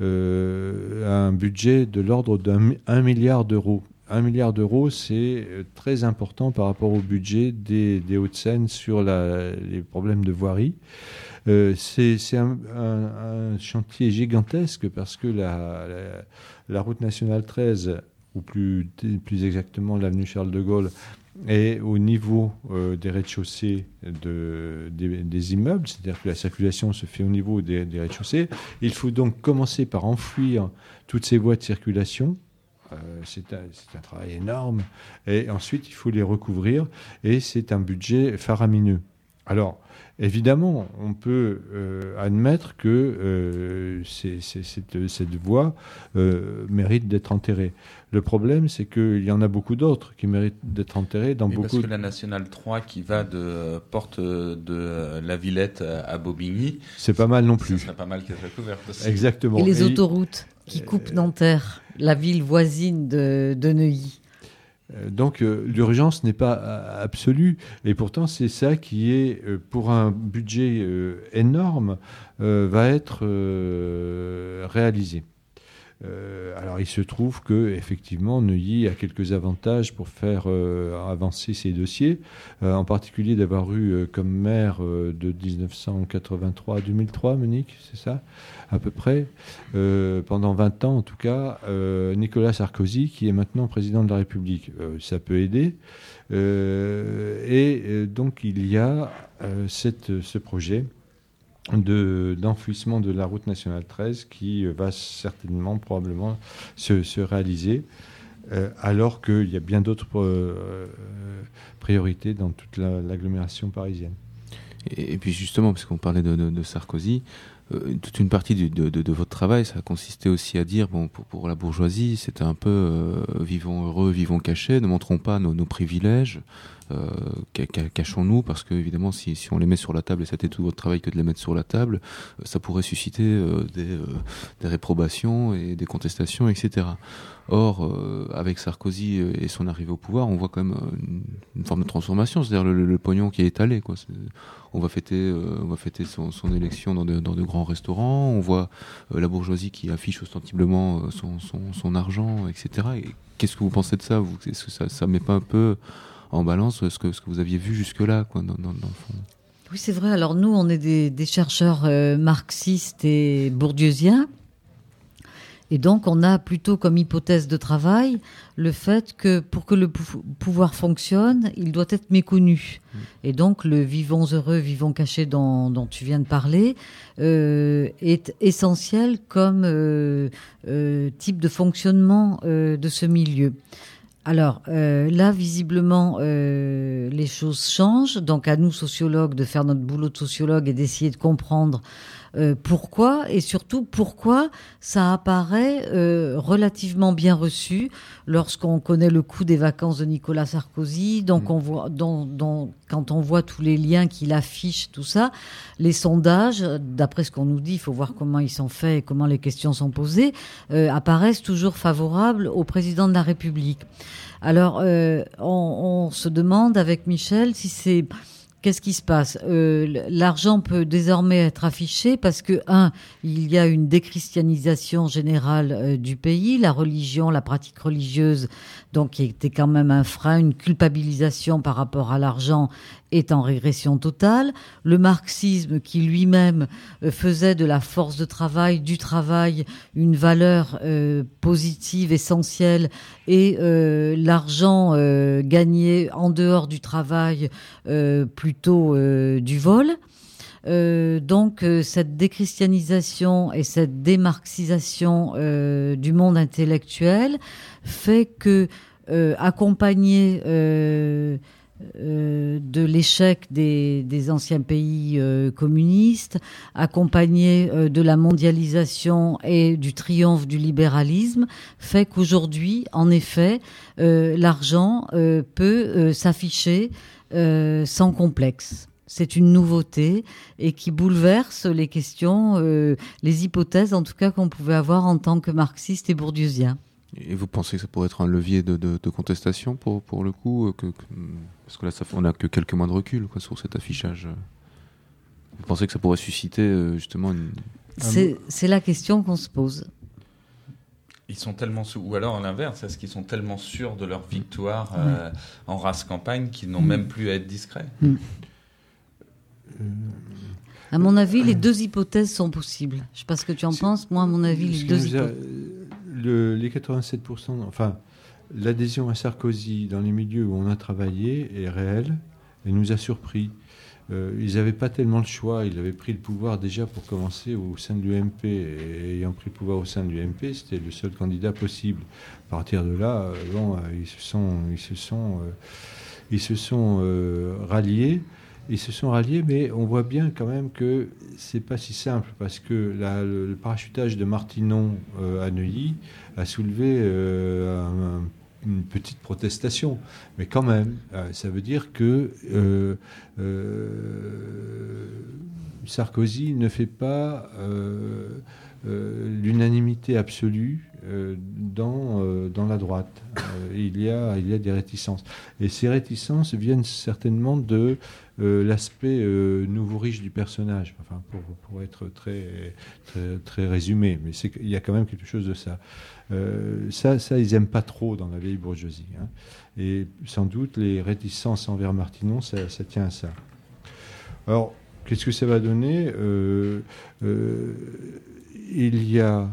euh, un budget de l'ordre d'un un milliard d'euros. Un milliard d'euros, c'est très important par rapport au budget des, des Hauts-de-Seine sur la, les problèmes de voirie. Euh, c'est c'est un, un, un chantier gigantesque parce que la, la, la route nationale treize, ou plus, plus exactement l'avenue Charles de Gaulle, est au niveau euh, des rez-de-chaussée de, des, des immeubles, c'est-à-dire que la circulation se fait au niveau des, des rez-de-chaussée. Il faut donc commencer par enfouir toutes ces voies de circulation. Euh, c'est, un, c'est un travail énorme. Et ensuite, il faut les recouvrir. Et c'est un budget faramineux. Alors, évidemment, on peut euh, admettre que euh, c'est, c'est, cette, cette voie euh, mérite d'être enterrée. Le problème, c'est qu'il y en a beaucoup d'autres qui méritent d'être enterrés dans oui, beaucoup... Parce que la Nationale trois qui va de Porte de la Villette à Bobigny... C'est pas mal non plus. Ce serait pas mal qu'elle soit couverte aussi. Exactement. Et les Et autoroutes qui coupent Nanterre, la ville voisine de, de Neuilly. Donc euh, l'urgence n'est pas euh, absolue, et pourtant c'est ça qui est, euh, pour un budget euh, énorme, euh, va être euh, réalisé. Euh, alors il se trouve que effectivement Neuilly a quelques avantages pour faire euh, avancer ces dossiers, euh, en particulier d'avoir eu euh, comme maire euh, de dix-neuf cent quatre-vingt-trois à deux mille trois, Monique, c'est ça, à peu près, euh, pendant vingt ans en tout cas, euh, Nicolas Sarkozy, qui est maintenant président de la République. Euh, ça peut aider. Euh, et euh, donc il y a euh, cette, ce projet De, d'enfouissement de la route nationale treize qui va certainement, probablement, se, se réaliser, euh, alors qu'il y a bien d'autres euh, priorités dans toute la, l'agglomération parisienne. Et, et puis justement, parce qu'on parlait de, de, de Sarkozy, euh, toute une partie du, de, de, de votre travail, ça a consisté aussi à dire, bon, pour, pour la bourgeoisie, c'était un peu euh, vivons heureux, vivons cachés, ne montrons pas nos, nos privilèges. Euh, cachons-nous, parce que évidemment si, si on les met sur la table, et c'était tout votre travail que de les mettre sur la table, euh, ça pourrait susciter euh, des, euh, des réprobations et des contestations, et cetera. Or, euh, avec Sarkozy et son arrivée au pouvoir, on voit quand même une, une forme de transformation, c'est-à-dire le, le, le pognon qui est étalé, quoi. C'est, on va fêter, euh, on va fêter son, son élection dans de, dans de grands restaurants, on voit euh, la bourgeoisie qui affiche ostensiblement euh, son, son, son argent, et cetera. Et qu'est-ce que vous pensez de ça, vous? Est-ce que ça, ça met pas un peu en balance ce que, ce que vous aviez vu jusque-là, quoi, dans, dans, dans le fond? Oui, c'est vrai. Alors nous, on est des, des chercheurs euh, marxistes et bourdieusiens. Et donc, on a plutôt comme hypothèse de travail le fait que pour que le pou- pouvoir fonctionne, il doit être méconnu. Mmh. Et donc, le vivons heureux, vivons cachés dont, dont tu viens de parler euh, est essentiel comme euh, euh, type de fonctionnement euh, de ce milieu. Alors euh, là, visiblement, euh, les choses changent. Donc à nous, sociologues, de faire notre boulot de sociologue et d'essayer de comprendre euh, pourquoi, et surtout pourquoi ça apparaît euh, relativement bien reçu lorsqu'on connaît le coût des vacances de Nicolas Sarkozy. Donc on voit, dans, dans, quand on voit tous les liens qu'il affiche, tout ça, les sondages, d'après ce qu'on nous dit, il faut voir comment ils sont faits et comment les questions sont posées, euh, apparaissent toujours favorables au président de la République. Alors, euh, on, on se demande avec Michel si c'est... Qu'est-ce qui se passe ? euh, L'argent peut désormais être affiché parce que, un, il y a une déchristianisation générale euh, du pays, la religion, la pratique religieuse, donc qui était quand même un frein, une culpabilisation par rapport à l'argent est en régression totale. Le marxisme qui lui-même euh, faisait de la force de travail, du travail, une valeur euh, positive, essentielle, et euh, l'argent euh, gagné en dehors du travail euh, plutôt euh, du vol. Euh, donc euh, cette déchristianisation et cette démarxisation euh, du monde intellectuel fait que euh, accompagné euh, Euh, de l'échec des, des anciens pays euh, communistes, accompagné euh, de la mondialisation et du triomphe du libéralisme, fait qu'aujourd'hui, en effet, euh, l'argent euh, peut euh, s'afficher euh, sans complexe. C'est une nouveauté et qui bouleverse les questions, euh, les hypothèses en tout cas qu'on pouvait avoir en tant que marxiste et bourdieusien. Et vous pensez que ça pourrait être un levier de, de, de contestation pour, pour le coup que, que, parce que là, ça, on n'a que quelques mois de recul quoi, sur cet affichage. Vous pensez que ça pourrait susciter euh, justement une... C'est, c'est la question qu'on se pose. Ils sont tellement sous... Ou alors à l'inverse, est-ce qu'ils sont tellement sûrs de leur victoire euh, mmh. en race campagne qu'ils n'ont mmh. même plus à être discrets mmh. À mon avis, les deux hypothèses sont possibles. Je ne sais pas ce que tu en c'est... penses. Moi, à mon avis, les deux hypothèses... Le, les quatre-vingt-sept pour cent, enfin, l'adhésion à Sarkozy dans les milieux où on a travaillé est réelle et nous a surpris. Euh, ils n'avaient pas tellement le choix. Ils avaient pris le pouvoir déjà pour commencer au sein de l'U M P. Et ayant pris le pouvoir au sein de l'U M P, c'était le seul candidat possible. À partir de là, euh, bon, euh, ils se sont, ils se sont, euh, ils se sont euh, ralliés. Ils se sont ralliés, mais on voit bien quand même que c'est pas si simple parce que la, le, le parachutage de Martinon euh, à Neuilly a soulevé euh, un, une petite protestation, mais quand même, euh, ça veut dire que euh, euh, Sarkozy ne fait pas euh, euh, l'unanimité absolue euh, dans, euh, dans la droite. Euh, il y a, il y a des réticences. Et ces réticences viennent certainement de euh, l'aspect euh, nouveau riche du personnage, enfin, pour, pour être très, très, très résumé. Mais c'est, il y a quand même quelque chose de ça. Euh, ça, ça, ils n'aiment pas trop dans la vieille bourgeoisie. Hein. Et sans doute, les réticences envers Martinon, ça, ça tient à ça. Alors, qu'est-ce que ça va donner ? euh, euh, Il y a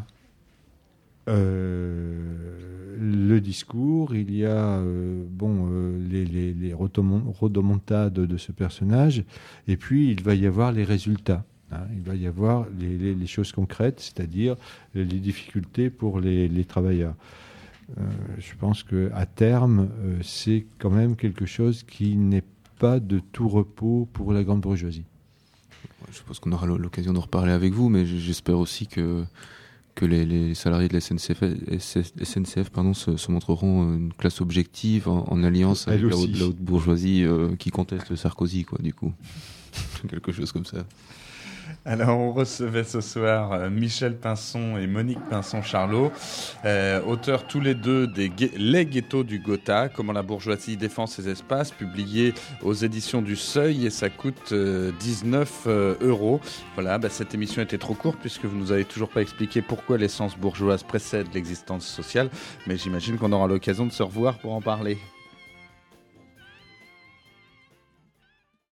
euh, le discours, il y a euh, bon, euh, les, les, les rodomontades de ce personnage, et puis il va y avoir les résultats. Hein, il va y avoir les, les, les choses concrètes, c'est-à-dire les difficultés pour les, les travailleurs. Euh, je pense qu'à terme, euh, c'est quand même quelque chose qui n'est pas de tout repos pour la grande bourgeoisie. Je pense qu'on aura l'occasion d'en reparler avec vous, mais j'espère aussi que, que les, les salariés de la S N C F, S N C F pardon, se, se montreront une classe objective en, en alliance avec la haute, la haute bourgeoisie euh, qui conteste Sarkozy, quoi, du coup. Quelque chose comme ça. Alors, on recevait ce soir euh, Michel Pinson et Monique Pinson-Charlot, euh, auteurs tous les deux des gu- Les Ghettos du Gotha, comment la bourgeoisie défend ses espaces, publié aux éditions du Seuil, et ça coûte euh, dix-neuf euh, euros. Voilà, bah, cette émission était trop courte puisque vous nous avez toujours pas expliqué pourquoi l'essence bourgeoise précède l'existence sociale, mais j'imagine qu'on aura l'occasion de se revoir pour en parler.